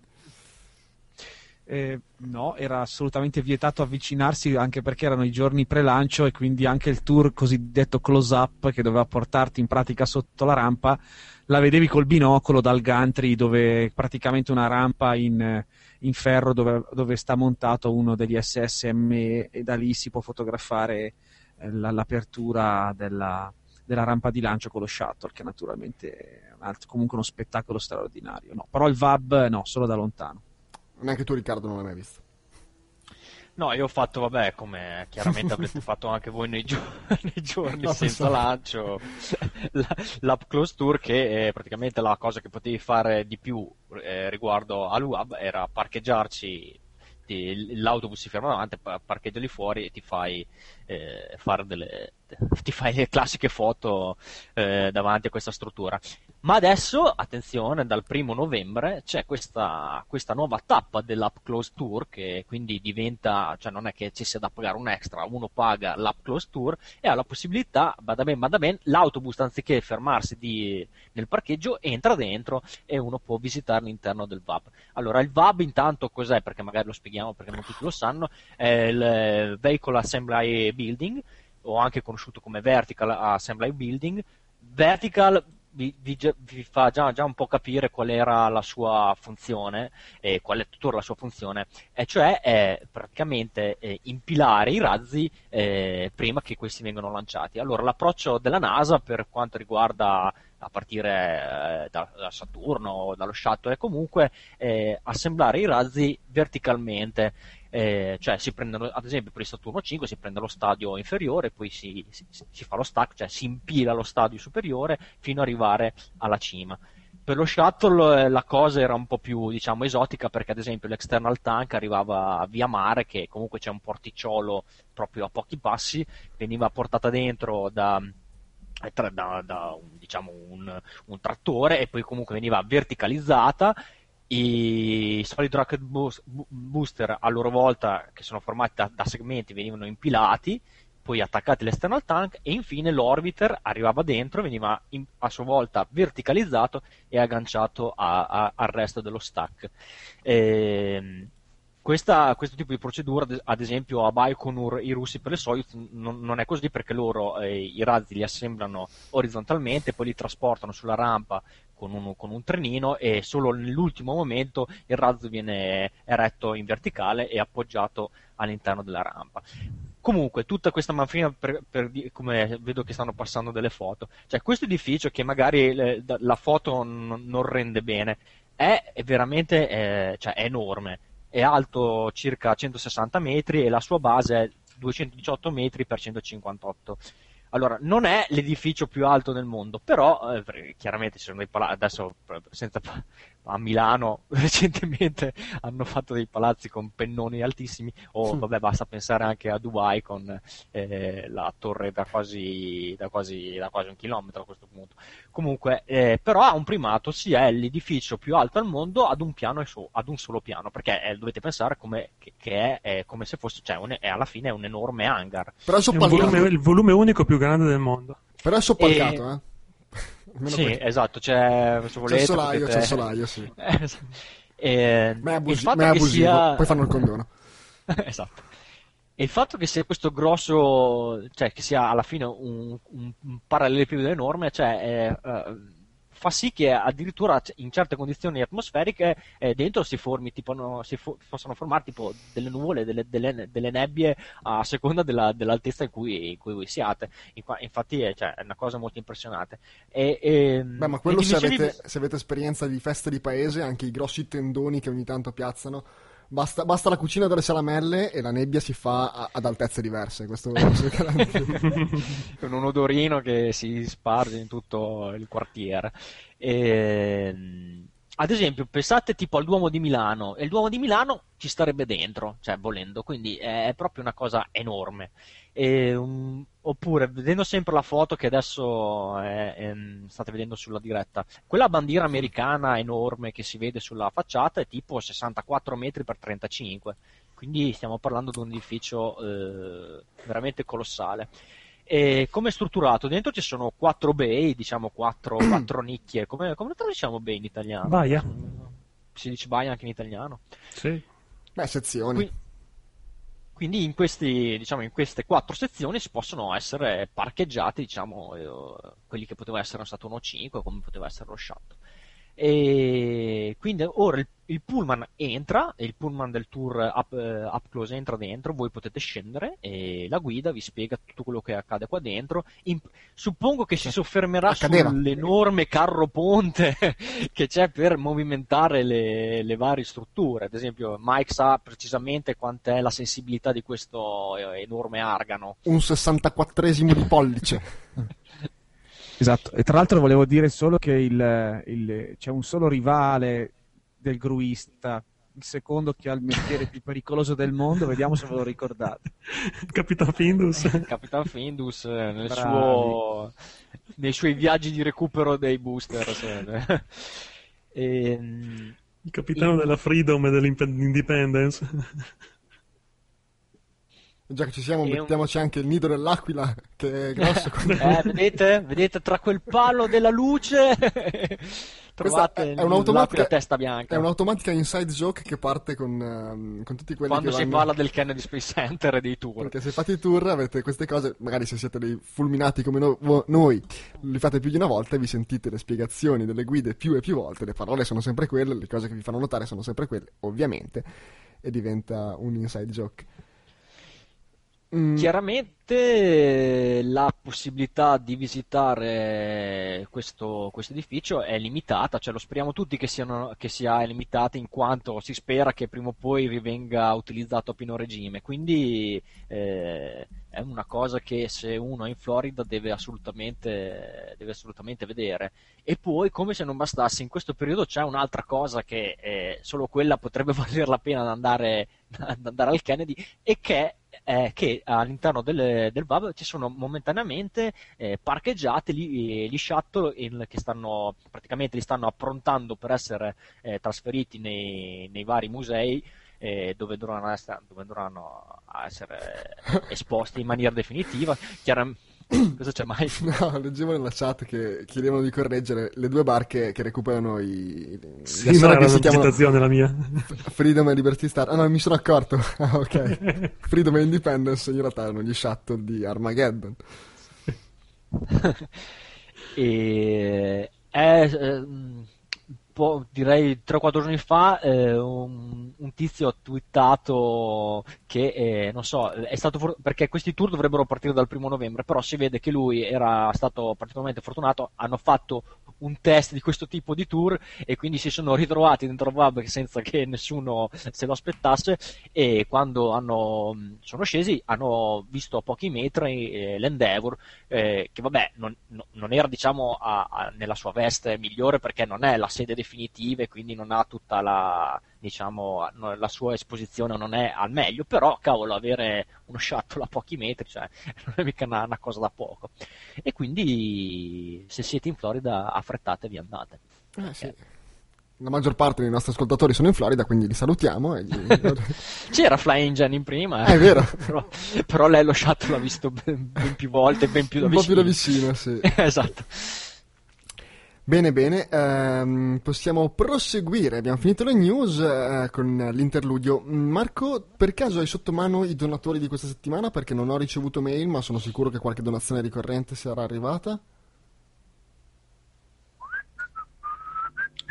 Eh, no, era assolutamente vietato avvicinarsi anche perché erano i giorni pre-lancio e quindi anche il tour cosiddetto close-up che doveva portarti in pratica sotto la rampa la vedevi col binocolo dal gantry, dove praticamente una rampa in, in ferro dove, dove sta montato uno degli S S M E e da lì si può fotografare eh, la, l'apertura della, della rampa di lancio con lo shuttle, che naturalmente è un altro, comunque uno spettacolo straordinario. No, però il V A B no, solo da lontano. Neanche tu, Riccardo, non l'hai mai visto. No, io ho fatto, vabbè, come chiaramente avrete fatto anche voi nei, gio- nei giorni No, senza pensavo. lancio, la, l'Up Close Tour, che è praticamente la cosa che potevi fare di più eh, riguardo all'U A B era parcheggiarci, ti- l'autobus si ferma davanti, pa- parcheggiali fuori e ti fai eh, fare delle ti fai le classiche foto eh, davanti a questa struttura. Ma adesso, attenzione, dal primo novembre c'è questa, questa nuova tappa dell'Up Close Tour, che quindi diventa, cioè non è che ci sia da pagare un extra, uno paga l'Up Close Tour e ha la possibilità, bada ben, bada ben, l'autobus anziché fermarsi di, nel parcheggio entra dentro e uno può visitare l'interno del V A B. Allora, il V A B intanto cos'è? Perché magari lo spieghiamo perché non tutti lo sanno, è il Vehicle Assembly Building, o anche conosciuto come Vertical Assembly Building. Vertical vi, vi, vi fa già, già un po' capire qual era la sua funzione e qual è tuttora la sua funzione, e cioè è praticamente eh, impilare i razzi eh, prima che questi vengano lanciati. Allora, l'approccio della NASA per quanto riguarda a partire eh, da, da Saturno, dallo shuttle, è comunque eh, assemblare i razzi verticalmente. Eh, cioè si prendono, ad esempio per il Saturno cinque si prende lo stadio inferiore, poi si, si, si fa lo stack, cioè si impila lo stadio superiore fino ad arrivare alla cima. Per lo shuttle eh, la cosa era un po' più, diciamo, esotica, perché ad esempio l'external tank arrivava via mare, che comunque c'è un porticciolo proprio a pochi passi, veniva portata dentro da da, da, da un, diciamo un, un trattore e poi comunque veniva verticalizzata. I solid rocket booster a loro volta, che sono formati da, da segmenti, venivano impilati, poi attaccati all'external tank, e infine l'orbiter arrivava dentro, veniva in, a sua volta verticalizzato e agganciato a, a, al resto dello stack. E, questa, questo tipo di procedura, ad esempio a Baikonur, i russi per le Soyuz non, non è così, perché loro eh, i razzi li assemblano orizzontalmente, poi li trasportano sulla rampa con un, con un trenino, e solo nell'ultimo momento il razzo viene eretto in verticale e appoggiato all'interno della rampa. Comunque, tutta questa manfrina, per, per, come vedo che stanno passando delle foto, cioè questo edificio che magari le, la foto non, non rende bene, è, è veramente eh, cioè è enorme, è alto circa centosessanta metri e la sua base è duecentodiciotto metri per centocinquantotto. Allora, non è l'edificio più alto del mondo, però eh, chiaramente ci sono dei palazzi, adesso senza, a Milano recentemente hanno fatto dei palazzi con pennoni altissimi, o vabbè, basta pensare anche a Dubai con eh, la torre da quasi, da, quasi, da quasi un chilometro a questo punto. Comunque, eh, però ha un primato, sia è l'edificio più alto al mondo ad un piano e so, ad un solo piano, perché eh, dovete pensare come, che, che è, è come se fosse, cioè un, è alla fine è un enorme hangar. Però è È un volume, il volume unico più grande del mondo. Però è soppalcato, E... eh. Almeno sì, questo. esatto, c'è, se volete, C'è il solaio, potete... c'è il solaio, sì. e... Ma è, abusi- il fatto ma è che abusivo, sia... poi fanno il condono. esatto. E il fatto che sia questo grosso, cioè che sia alla fine un, un, un parallelepipedo enorme, cioè è, uh, fa sì che addirittura in certe condizioni atmosferiche eh, dentro si formi tipo no, si fo- possano formare tipo delle nuvole, delle, delle, delle nebbie a seconda della, dell'altezza in cui, in cui voi siate. In qua, infatti è, cioè, è una cosa molto impressionante. E, e, Beh, ma quello se avete, di... se avete esperienza di feste di paese, anche i grossi tendoni che ogni tanto piazzano, basta, basta la cucina delle salamelle e la nebbia si fa a, ad altezze diverse. Questo con un odorino che si sparge in tutto il quartiere. E, ad esempio, pensate tipo al Duomo di Milano, e il Duomo di Milano ci starebbe dentro, cioè volendo, quindi è proprio una cosa enorme. E, um, oppure, vedendo sempre la foto che adesso è, è, state vedendo sulla diretta, quella bandiera americana enorme che si vede sulla facciata è tipo sessantaquattro metri per trentacinque, quindi stiamo parlando di un edificio eh, veramente colossale. E come è strutturato? Dentro ci sono quattro bay, diciamo quattro, quattro nicchie. Come, come lo traduciamo bay in italiano? Baia. Si dice baia anche in italiano? Sì. Beh, sezioni. Qui, quindi in, questi, diciamo, in queste quattro sezioni si possono essere parcheggiati, diciamo, eh, quelli che poteva essere un Saturno cinque, come poteva essere lo Shuttle. E quindi ora il, il pullman entra, il pullman del tour up, uh, up close entra dentro, voi potete scendere e la guida vi spiega tutto quello che accade qua dentro. In, suppongo che si soffermerà Accadeva. sull'enorme carro ponte che c'è per movimentare le, le varie strutture. Ad esempio Mike sa precisamente quant'è la sensibilità di questo enorme argano. Un sessantaquattresimo di pollice. Esatto, e tra l'altro volevo dire solo che il, il, c'è un solo rivale del gruista, il secondo che ha il mestiere più pericoloso del mondo, vediamo se ve lo ricordate. Capitan Findus. Capitan Findus nel suo, nei suoi viaggi di recupero dei booster. Cioè. E, il capitano in... della Freedom e dell'Independence. Già che ci siamo, e mettiamoci un... anche il nido dell'aquila, che è grosso. eh, vedete? Vedete tra quel palo della luce trovate è un'automatica testa bianca. È un'automatica inside joke che parte con, uh, con tutti quelli quando che si vanno... parla del Kennedy Space Center e dei tour. Perché se fate i tour avete queste cose, magari se siete dei fulminati come no, noi, li fate più di una volta e vi sentite le spiegazioni delle guide più e più volte, le parole sono sempre quelle, le cose che vi fanno notare sono sempre quelle, ovviamente, e diventa un inside joke. Mm. Chiaramente la possibilità di visitare questo, questo edificio è limitata, cioè lo speriamo tutti che, siano, che sia limitata, in quanto si spera che prima o poi rivenga utilizzato a pieno regime, quindi eh, è una cosa che se uno è in Florida deve assolutamente, deve assolutamente vedere. E poi, come se non bastasse, in questo periodo c'è un'altra cosa che eh, solo quella potrebbe valer la pena di andare, ad andare al Kennedy, e che è che all'interno del, del V A B ci sono momentaneamente eh, parcheggiati gli, gli shuttle in, che stanno praticamente li stanno approntando per essere eh, trasferiti nei, nei vari musei eh, dove, dovranno essere, dove dovranno essere esposti in maniera definitiva. Chiaramente cosa c'è mai? No, leggevo nella chat che chiedevano di correggere le due barche che recuperano i... Sì, no, era una citazione la mia. Freedom e Liberty Star. Ah no, mi sono accorto. Ah, ok. Freedom e Independence in realtà erano gli shuttle di Armageddon. e è... Eh, direi tre o quattro giorni fa eh, un, un tizio ha twittato che eh, non so, è stato for- perché questi tour dovrebbero partire dal primo novembre, però si vede che lui era stato particolarmente fortunato, hanno fatto un test di questo tipo di tour e quindi si sono ritrovati dentro V A B senza che nessuno se lo aspettasse, e quando hanno, sono scesi hanno visto a pochi metri eh, l'Endeavour eh, che vabbè non, non era diciamo a, a, nella sua veste migliore, perché non è la sede definitiva e quindi non ha tutta la diciamo la sua esposizione non è al meglio, però cavolo, avere uno shuttle a pochi metri, cioè non è mica una, una cosa da poco, e quindi se siete in Florida affrettatevi, andate. Eh, sì. La maggior parte dei nostri ascoltatori sono in Florida, quindi li salutiamo e gli... C'era Fly Engine in prima, eh. È vero. però, però lei lo shuttle l'ha visto ben, ben più volte, ben più da un vicino. po' più da vicino, sì. Esatto. Bene, bene, ehm, possiamo proseguire. Abbiamo finito le news eh, con l'interludio. Marco, per caso hai sotto mano i donatori di questa settimana? Perché non ho ricevuto mail, ma sono sicuro che qualche donazione ricorrente sarà arrivata.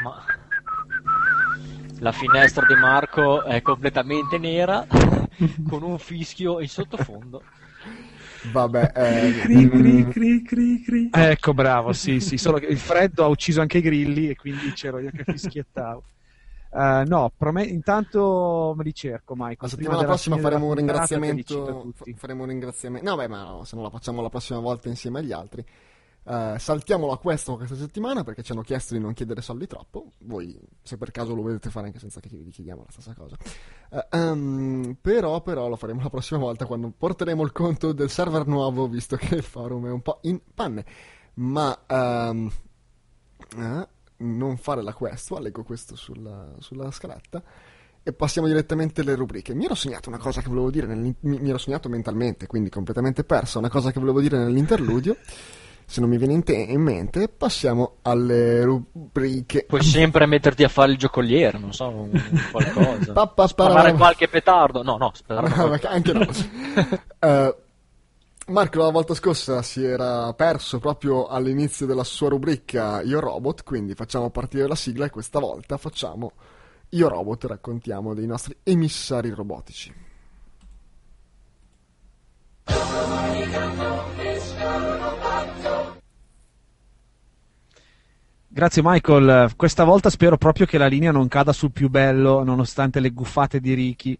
Ma la finestra di Marco è completamente nera con un fischio in sottofondo. Vabbè, eh, cri, cri, cri, cri, cri. Ecco, bravo, sì, sì, solo che il freddo ha ucciso anche i grilli e quindi c'ero io che fischiettavo. Uh, no, prome- intanto me li cerco, Michael. La settimana prossima faremo un ringraziamento. Tutti. Faremo un ringraziamento. No, beh, ma no, se non la facciamo la prossima volta insieme agli altri. Uh, saltiamo la quest questa settimana perché ci hanno chiesto di non chiedere soldi troppo. Voi, se per caso lo volete fare anche senza che vi chiediamo la stessa cosa. Uh, um, però, però lo faremo la prossima volta quando porteremo il conto del server nuovo, visto che il forum è un po' in panne. Ma um, uh, non fare la quest, leggo questo sulla, sulla scaletta e passiamo direttamente alle rubriche. Mi ero segnato una cosa che volevo dire, mi, mi ero segnato mentalmente, quindi completamente perso, una cosa che volevo dire nell'interludio. Se non mi viene in, te- in mente, passiamo alle rubriche. Puoi sempre metterti a fare il giocoliere, non so, un, qualcosa. Pappa, sparare qualche petardo. No, no, sparare no, anche no. uh, Marco la volta scorsa si era perso proprio all'inizio della sua rubrica Io Robot, quindi facciamo partire la sigla e questa volta facciamo Io Robot e raccontiamo dei nostri emissari robotici. Grazie Michael, questa volta spero proprio che la linea non cada sul più bello nonostante le guffate di Ricky.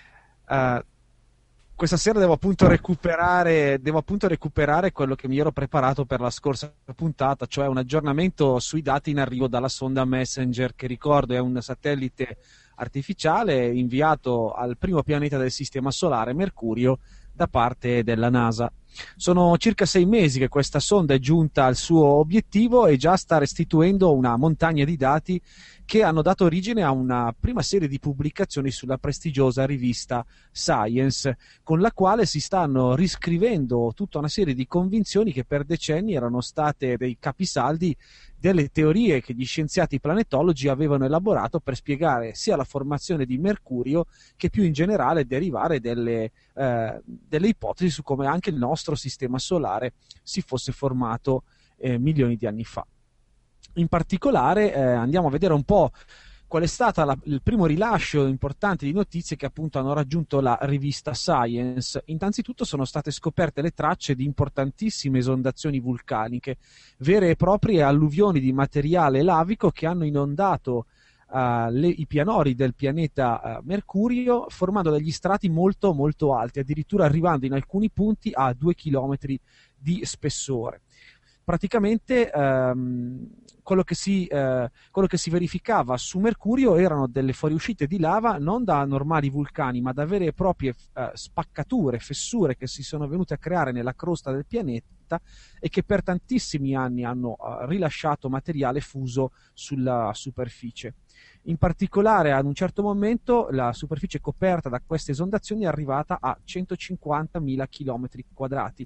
Uh, questa sera devo appunto recuperare devo appunto recuperare quello che mi ero preparato per la scorsa puntata, cioè un aggiornamento sui dati in arrivo dalla sonda Messenger, che ricordo è un satellite artificiale inviato al primo pianeta del sistema solare, Mercurio, da parte della NASA. Sono circa sei mesi che questa sonda è giunta al suo obiettivo e già sta restituendo una montagna di dati che hanno dato origine a una prima serie di pubblicazioni sulla prestigiosa rivista Science, con la quale si stanno riscrivendo tutta una serie di convinzioni che per decenni erano state dei capisaldi delle teorie che gli scienziati planetologi avevano elaborato per spiegare sia la formazione di Mercurio che più in generale derivare delle, eh, delle ipotesi su come anche il nostro sistema solare si fosse formato eh, milioni di anni fa. In particolare eh, andiamo a vedere un po' qual è stato la, il primo rilascio importante di notizie che appunto hanno raggiunto la rivista Science. Innanzitutto sono state scoperte le tracce di importantissime esondazioni vulcaniche, vere e proprie alluvioni di materiale lavico che hanno inondato uh, le, i pianori del pianeta uh, Mercurio, formando degli strati molto molto alti, addirittura arrivando in alcuni punti a due chilometri di spessore. Praticamente ehm, quello, che si, eh, quello che si verificava su Mercurio erano delle fuoriuscite di lava non da normali vulcani, ma da vere e proprie eh, spaccature, fessure che si sono venute a creare nella crosta del pianeta e che per tantissimi anni hanno eh, rilasciato materiale fuso sulla superficie. In particolare, ad un certo momento, la superficie coperta da queste esondazioni è arrivata a centocinquantamila chilometri quadrati.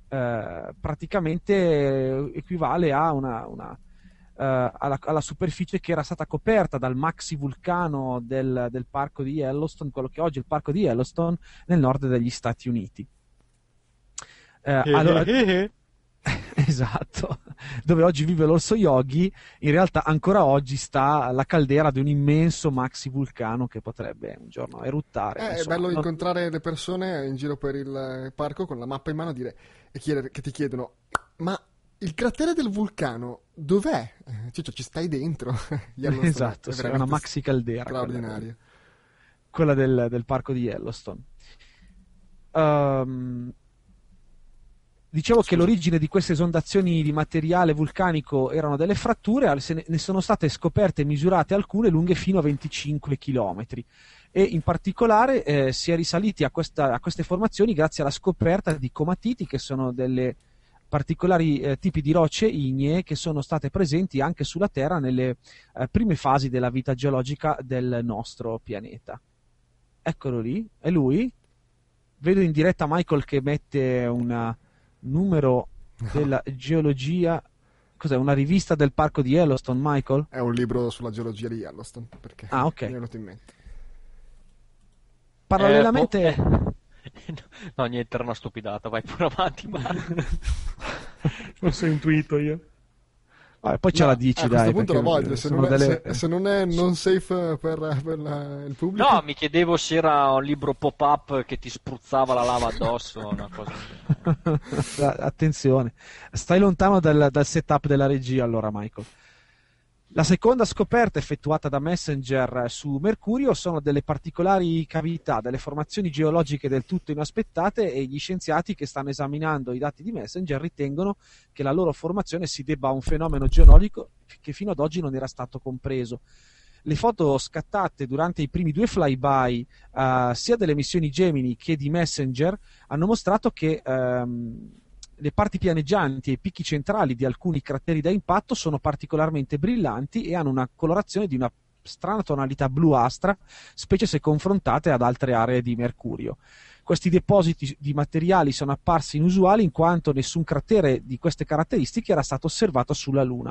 Uh, praticamente equivale a una, una, uh, alla, alla superficie che era stata coperta dal maxi vulcano del, del parco di Yellowstone, quello che oggi è il parco di Yellowstone nel nord degli Stati Uniti. Uh, eh, allora, eh, eh. Esatto, dove oggi vive l'orso Yogi, in realtà ancora oggi sta la caldera di un immenso maxi vulcano che potrebbe un giorno eruttare. Eh, insomma. È bello incontrare le persone in giro per il parco con la mappa in mano e dire e chiedere, che ti chiedono: ma il cratere del vulcano dov'è? Eh, Ciccio, ci stai dentro? Esatto, è, è una maxi caldera straordinaria, quella, quella del, del parco di Yellowstone. Um, dicevo Scusa. Che l'origine di queste esondazioni di materiale vulcanico erano delle fratture, se ne, ne sono state scoperte e misurate alcune lunghe fino a venticinque chilometri. E in particolare eh, si è risaliti a, questa, a queste formazioni grazie alla scoperta di comatiti, che sono delle particolari eh, tipi di rocce ignee che sono state presenti anche sulla Terra nelle eh, prime fasi della vita geologica del nostro pianeta. Eccolo lì, è lui. Vedo in diretta Michael che mette un numero no. della geologia. Cos'è, una rivista del parco di Yellowstone, Michael? È un libro sulla geologia di Yellowstone, perché ah, ok. mi è venuto in mente. Parallelamente... Eh, po- no, niente, era una stupidata, vai pure avanti. Forse ho intuito io. Vabbè, poi ce no, la dici, a dai. questo punto lo voglio, se non, è, delle... se, se non è non safe per, per la, il pubblico. No, mi chiedevo se era un libro pop-up che ti spruzzava la lava addosso, una cosa. Attenzione, stai lontano dal, dal setup della regia allora, Michael. La seconda scoperta effettuata da Messenger su Mercurio sono delle particolari cavità, delle formazioni geologiche del tutto inaspettate, e gli scienziati che stanno esaminando i dati di Messenger ritengono che la loro formazione si debba a un fenomeno geologico che fino ad oggi non era stato compreso. Le foto scattate durante i primi due flyby uh, sia delle missioni Gemini che di Messenger hanno mostrato che um, le parti pianeggianti e i picchi centrali di alcuni crateri da impatto sono particolarmente brillanti e hanno una colorazione di una strana tonalità bluastra, specie se confrontate ad altre aree di Mercurio. Questi depositi di materiali sono apparsi inusuali in quanto nessun cratere di queste caratteristiche era stato osservato sulla Luna.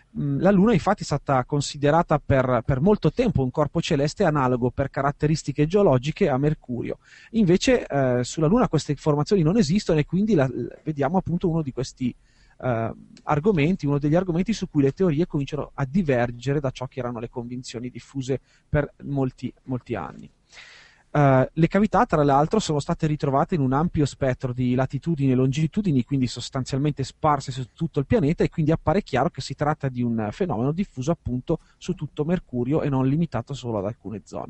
La Luna infatti è stata considerata per, per molto tempo un corpo celeste analogo per caratteristiche geologiche a Mercurio. Invece eh, sulla Luna queste informazioni non esistono, e quindi la, vediamo appunto uno di questi eh, argomenti, uno degli argomenti su cui le teorie cominciano a divergere da ciò che erano le convinzioni diffuse per molti, molti anni. Uh, le cavità, tra l'altro, sono state ritrovate in un ampio spettro di latitudini e longitudini, quindi sostanzialmente sparse su tutto il pianeta, e quindi appare chiaro che si tratta di un fenomeno diffuso appunto su tutto Mercurio e non limitato solo ad alcune zone.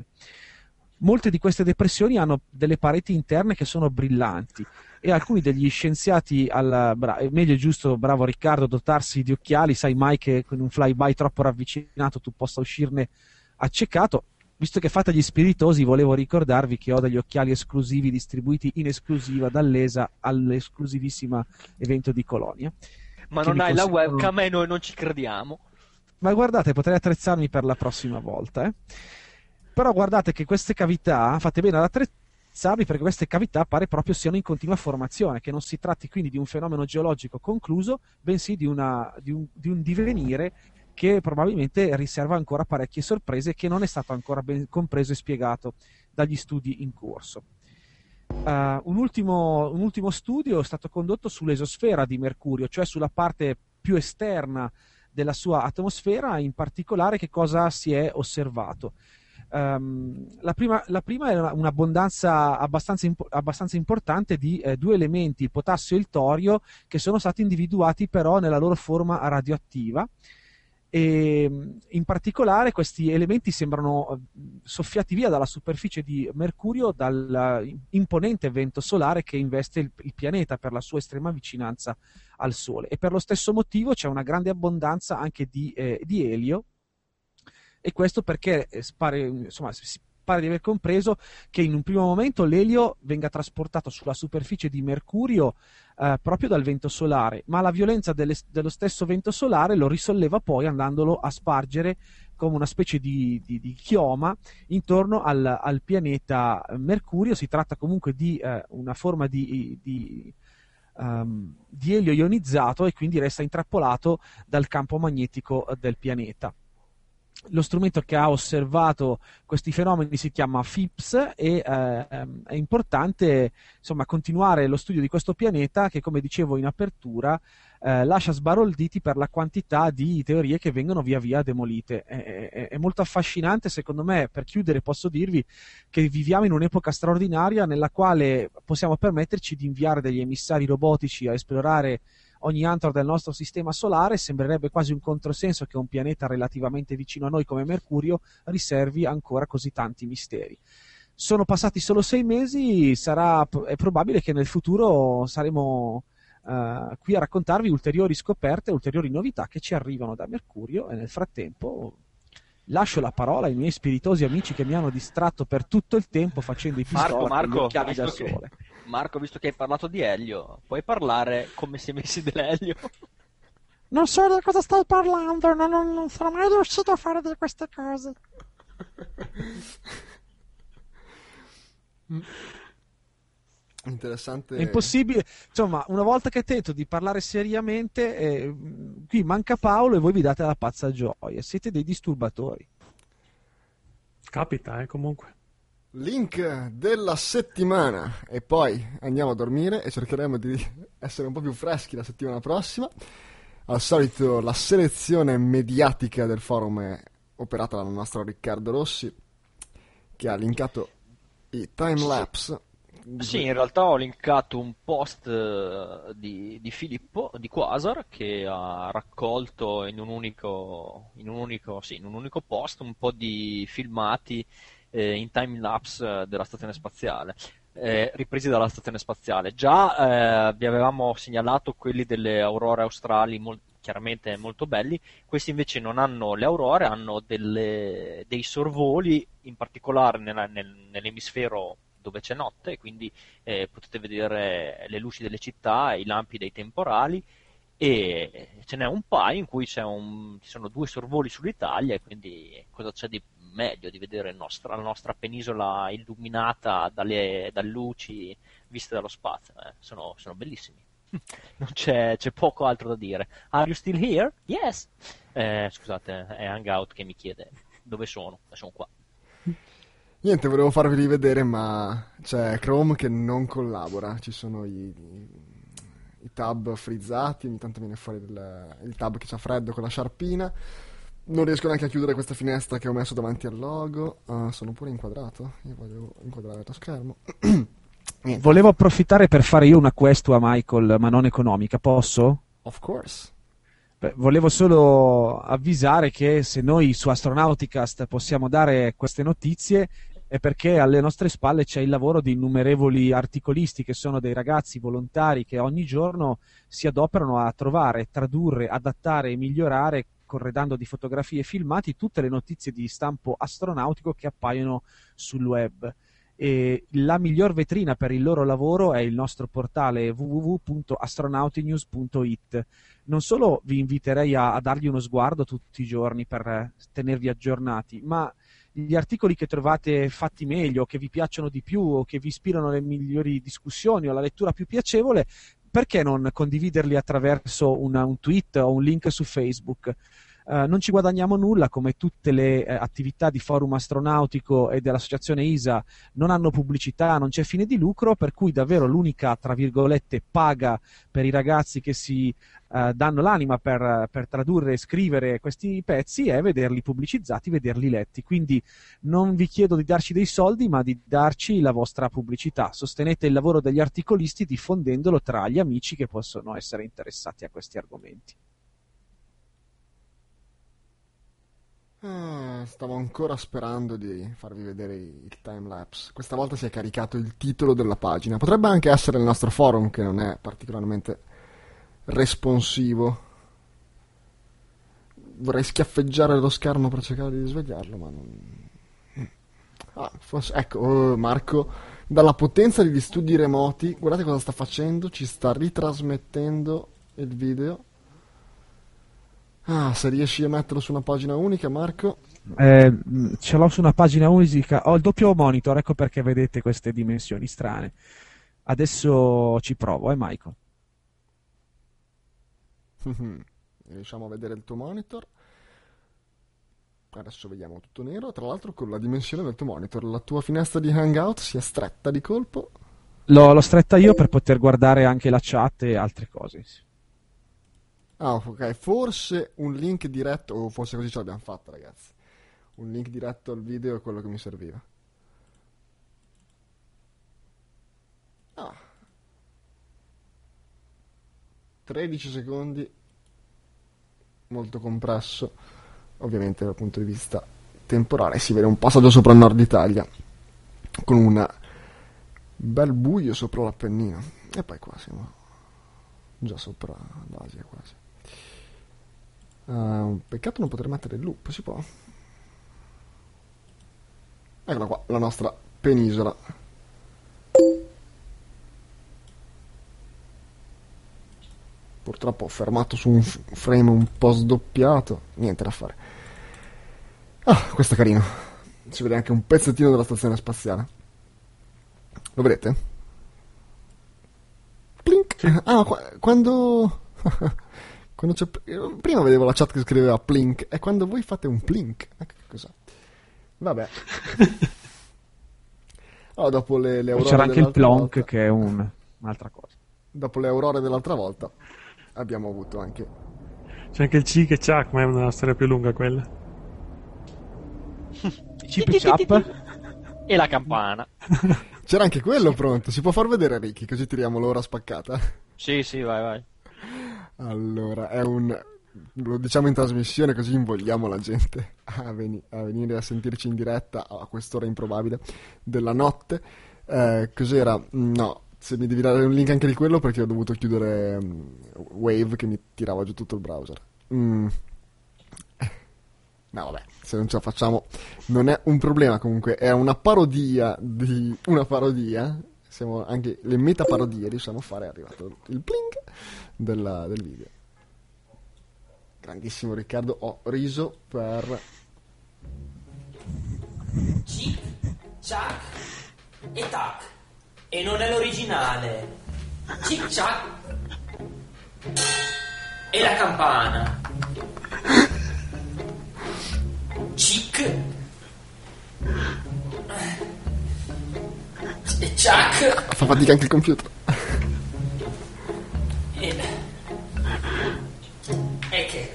Molte di queste depressioni hanno delle pareti interne che sono brillanti, e alcuni degli scienziati, al, bra- meglio è giusto, bravo Riccardo, dotarsi di occhiali, sai mai che con un flyby troppo ravvicinato tu possa uscirne accecato. Visto che fate gli spiritosi, volevo ricordarvi che ho degli occhiali esclusivi distribuiti in esclusiva dall'E S A all'esclusivissima evento di Colonia. Ma non hai la webcam e noi non ci crediamo. Ma guardate, potrei attrezzarmi per la prossima volta. Eh? Però guardate che queste cavità, fate bene ad attrezzarvi, perché queste cavità pare proprio siano in continua formazione, che non si tratti quindi di un fenomeno geologico concluso, bensì di, una, di, un, di un divenire che probabilmente riserva ancora parecchie sorprese, che non è stato ancora ben compreso e spiegato dagli studi in corso. Uh, un, ultimo, un ultimo studio è stato condotto sull'esosfera di Mercurio, cioè sulla parte più esterna della sua atmosfera. In particolare, che cosa si è osservato? Um, la, prima, la prima è un'abbondanza abbastanza, impo- abbastanza importante di eh, due elementi, il potassio e il torio, che sono stati individuati però nella loro forma radioattiva. E in particolare questi elementi sembrano soffiati via dalla superficie di Mercurio dal imponente vento solare che investe il, il pianeta per la sua estrema vicinanza al Sole, e per lo stesso motivo c'è una grande abbondanza anche di, eh, di elio, e questo perché eh, pare, insomma, si pare di aver compreso che in un primo momento l'elio venga trasportato sulla superficie di Mercurio eh, proprio dal vento solare, ma la violenza delle, dello stesso vento solare lo risolleva poi andandolo a spargere come una specie di, di, di chioma intorno al, al pianeta Mercurio. Si tratta comunque di eh, una forma di, di, um, di elio ionizzato, e quindi resta intrappolato dal campo magnetico del pianeta. Lo strumento che ha osservato questi fenomeni si chiama FIPS, e eh, è importante insomma continuare lo studio di questo pianeta che, come dicevo in apertura, eh, lascia sbarolditi per la quantità di teorie che vengono via via demolite. È, è, è molto affascinante, secondo me. Per chiudere posso dirvi che viviamo in un'epoca straordinaria nella quale possiamo permetterci di inviare degli emissari robotici a esplorare ogni antro del nostro sistema solare. Sembrerebbe quasi un controsenso che un pianeta relativamente vicino a noi come Mercurio riservi ancora così tanti misteri. Sono passati solo sei mesi, sarà, è probabile che nel futuro saremo uh, qui a raccontarvi ulteriori scoperte, ulteriori novità che ci arrivano da Mercurio, e nel frattempo lascio la parola ai miei spiritosi amici che mi hanno distratto per tutto il tempo facendo i pistoli Marco, e gli occhiali da che... sole. Marco, visto che hai parlato di elio, puoi parlare come se messi dell'elio? Non so di cosa stai parlando, non, non, non sono mai riuscito a fare di queste cose. Interessante. È impossibile, insomma, una volta che tento di parlare seriamente, eh, qui manca Paolo e voi vi date la pazza gioia. Siete dei disturbatori. Capita, eh, comunque. Link della settimana, e poi andiamo a dormire e cercheremo di essere un po' più freschi la settimana prossima. Al solito la selezione mediatica del forum è operata dal nostro Riccardo Rossi, che ha linkato i timelapse. Sì, in realtà ho linkato un post eh, di, di Filippo di Quasar che ha raccolto in un unico, in un unico, sì, in un unico post un po' di filmati eh, in timelapse della stazione spaziale, eh, ripresi dalla stazione spaziale. Già eh, vi avevamo segnalato quelli delle aurore australi, mol- chiaramente molto belli. Questi invece non hanno le aurore, hanno delle, dei sorvoli, in particolare nella, nel, nell'emisfero dove c'è notte, e quindi eh, potete vedere le luci delle città, i lampi dei temporali, e ce n'è un paio in cui c'è un, ci sono due sorvoli sull'Italia, e quindi cosa c'è di meglio di vedere il nostra, la nostra penisola illuminata dalle, dalle luci viste dallo spazio? Eh, sono, sono bellissimi. Non c'è, c'è poco altro da dire. Are you still here? Yes! Eh, scusate, è Hangout che mi chiede dove sono. Sono qua. Niente, volevo farvi rivedere, ma c'è Chrome che non collabora. Ci sono i, i, i tab frizzati, ogni tanto viene fuori il, il tab che c'ha freddo con la sciarpina. Non riesco neanche a chiudere questa finestra che ho messo davanti al logo. Uh, sono pure inquadrato. Io voglio inquadrare lo schermo. Niente. Volevo approfittare per fare io una quest a Michael, ma non economica, posso? Of course. Beh, volevo solo avvisare che se noi su Astronauticast possiamo dare queste notizie è perché alle nostre spalle c'è il lavoro di innumerevoli articolisti che sono dei ragazzi volontari che ogni giorno si adoperano a trovare, tradurre, adattare e migliorare, corredando di fotografie e filmati, tutte le notizie di stampo astronautico che appaiono sul web. E la miglior vetrina per il loro lavoro è il nostro portale w w w punto astronautinews punto i t. Non solo vi inviterei a, a dargli uno sguardo tutti i giorni per tenervi aggiornati, ma gli articoli che trovate fatti meglio, che vi piacciono di più o che vi ispirano alle migliori discussioni o la lettura più piacevole, perché non condividerli attraverso una, un tweet o un link su Facebook? Uh, non ci guadagniamo nulla, come tutte le eh, attività di forum astronautico e dell'associazione I S A non hanno pubblicità, non c'è fine di lucro, per cui davvero l'unica, tra virgolette, paga per i ragazzi che si uh, danno l'anima per, per tradurre e scrivere questi pezzi è vederli pubblicizzati, vederli letti. Quindi non vi chiedo di darci dei soldi, ma di darci la vostra pubblicità. Sostenete il lavoro degli articolisti diffondendolo tra gli amici che possono essere interessati a questi argomenti. Eh, stavo ancora sperando di farvi vedere il timelapse. Questa volta si è caricato il titolo della pagina. Potrebbe anche essere il nostro forum, che non è particolarmente responsivo. Vorrei schiaffeggiare lo schermo per cercare di svegliarlo, ma non... Ah, forse... Ecco, oh, Marco, dalla potenza degli studi remoti, guardate cosa sta facendo, ci sta ritrasmettendo il video. Ah, se riesci a metterlo su una pagina unica, Marco. Eh, ce l'ho su una pagina unica, ho il doppio monitor, ecco perché vedete queste dimensioni strane. Adesso ci provo, eh Michael? Riusciamo a vedere il tuo monitor. Adesso vediamo tutto nero, tra l'altro con la dimensione del tuo monitor. La tua finestra di Hangout si è stretta di colpo. L'ho, l'ho stretta io per poter guardare anche la chat e altre cose. Ah, ok, forse un link diretto, o forse così ce l'abbiamo fatta, ragazzi. Un link diretto al video è quello che mi serviva. Ah. tredici secondi, molto compresso, ovviamente dal punto di vista temporale. Si vede un passaggio sopra il nord Italia, con un bel buio sopra l'Appennino. E poi qua siamo già sopra l'Asia quasi. Uh, peccato non poter mettere il loop, si può? Eccola qua, la nostra penisola. Purtroppo ho fermato su un frame un po' sdoppiato, niente da fare. Ah, questo è carino. Si vede anche un pezzettino della stazione spaziale. Lo vedete? Plink. Ah, qua, quando... quando c'è... Prima vedevo la chat che scriveva plink, e quando voi fate un plink. Ecco che cos'è. Vabbè. Allora, dopo le, le aurore c'era anche il plonk, volta, che è un, un'altra cosa. Dopo le aurore dell'altra volta abbiamo avuto anche C'è anche il Cic e Chuck, ma è una storia più lunga quella. Chip e Chap. E la campana. C'era anche quello pronto, si può far vedere Ricky, così tiriamo l'ora spaccata. Sì, sì, vai, vai. Allora, è un... lo diciamo in trasmissione così invogliamo la gente a, veni- a venire a sentirci in diretta a quest'ora improbabile della notte. Eh, cos'era? No, se mi devi dare un link anche di quello perché ho dovuto chiudere um, Wave che mi tirava giù tutto il browser. Mm. No, vabbè, se non ce la facciamo non è un problema, comunque è una parodia di una parodia. Siamo anche le metaparodie riusciamo a fare, è arrivato il blink della, del video. Grandissimo Riccardo, ho riso per Cic, Chuck e Tac. E non è l'originale. Cic Chuck e la campana. Cic e Chuck. fa fatica anche il computer. E, e che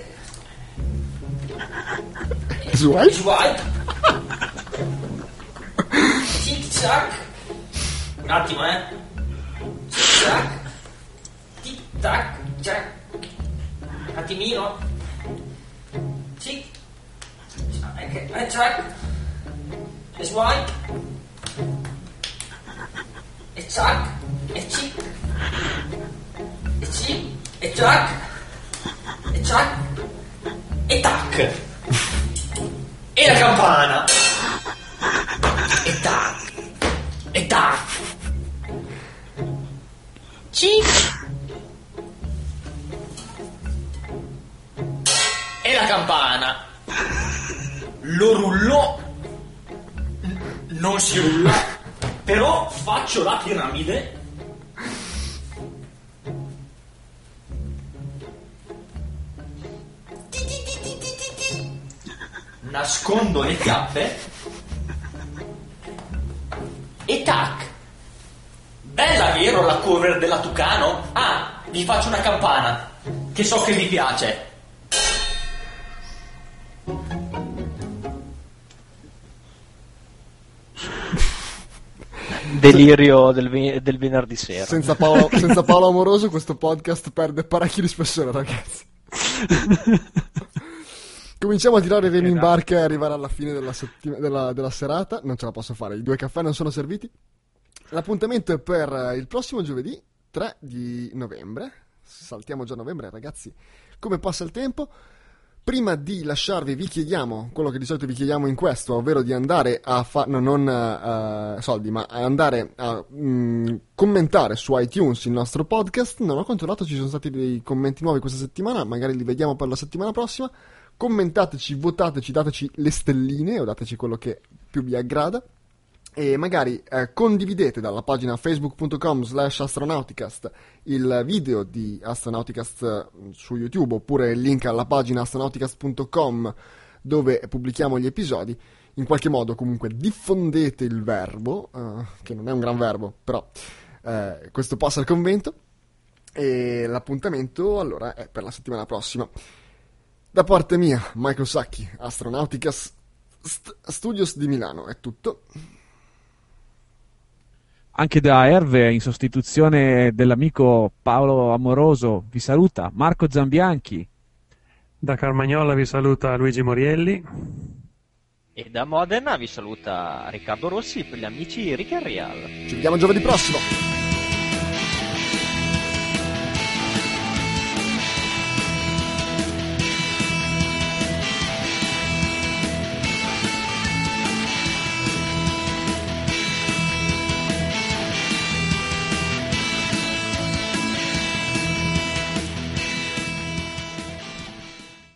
Swipe? Swipe. Tic tac. Un attimo, eh. Tic tac. Tic tac. Tac. Un attimino. Tic. E tac. E swipe. E tac. E cic. E cic. E tac. E tac. E tac. E la campana. E tac. E tac. Cic. E la campana. Lo rullo. N- non si rulla. Però faccio la piramide. Nascondo le chiappe e tac. Bella, vero, la cover della Tucano? Ah, vi faccio una campana che so che vi piace. Delirio del, ve- del venerdì sera. Senza Paolo, senza Paolo Amoroso questo podcast perde parecchio di spessore, ragazzi. Cominciamo a tirare i remi in barca e arrivare alla fine della, settima- della, della serata. Non ce la posso fare, i due caffè non sono serviti. L'appuntamento è per il prossimo giovedì tre di novembre. Saltiamo già novembre, ragazzi. Come passa il tempo? Prima di lasciarvi vi chiediamo quello che di solito vi chiediamo in questo, ovvero di andare a fare, no, non uh, soldi, ma andare a mh, commentare su iTunes il nostro podcast. Non ho controllato, ci sono stati dei commenti nuovi questa settimana, magari li vediamo per la settimana prossima. Commentateci, votateci, dateci le stelline o dateci quello che più vi aggrada. E magari eh, condividete dalla pagina facebook punto com slash astronauticast il video di Astronauticast su YouTube, oppure il link alla pagina astronauticast punto com dove pubblichiamo gli episodi. In qualche modo comunque diffondete il verbo, uh, che non è un gran verbo, però eh, questo passa al convento. E l'appuntamento allora è per la settimana prossima. Da parte mia, Michael Sacchi, Astronauticast St- Studios di Milano, è tutto. Anche da Erve, in sostituzione dell'amico Paolo Amoroso, vi saluta Marco Zambianchi. Da Carmagnola vi saluta Luigi Morielli. E da Modena vi saluta Riccardo Rossi per gli amici Rick e Real. Ci vediamo giovedì prossimo.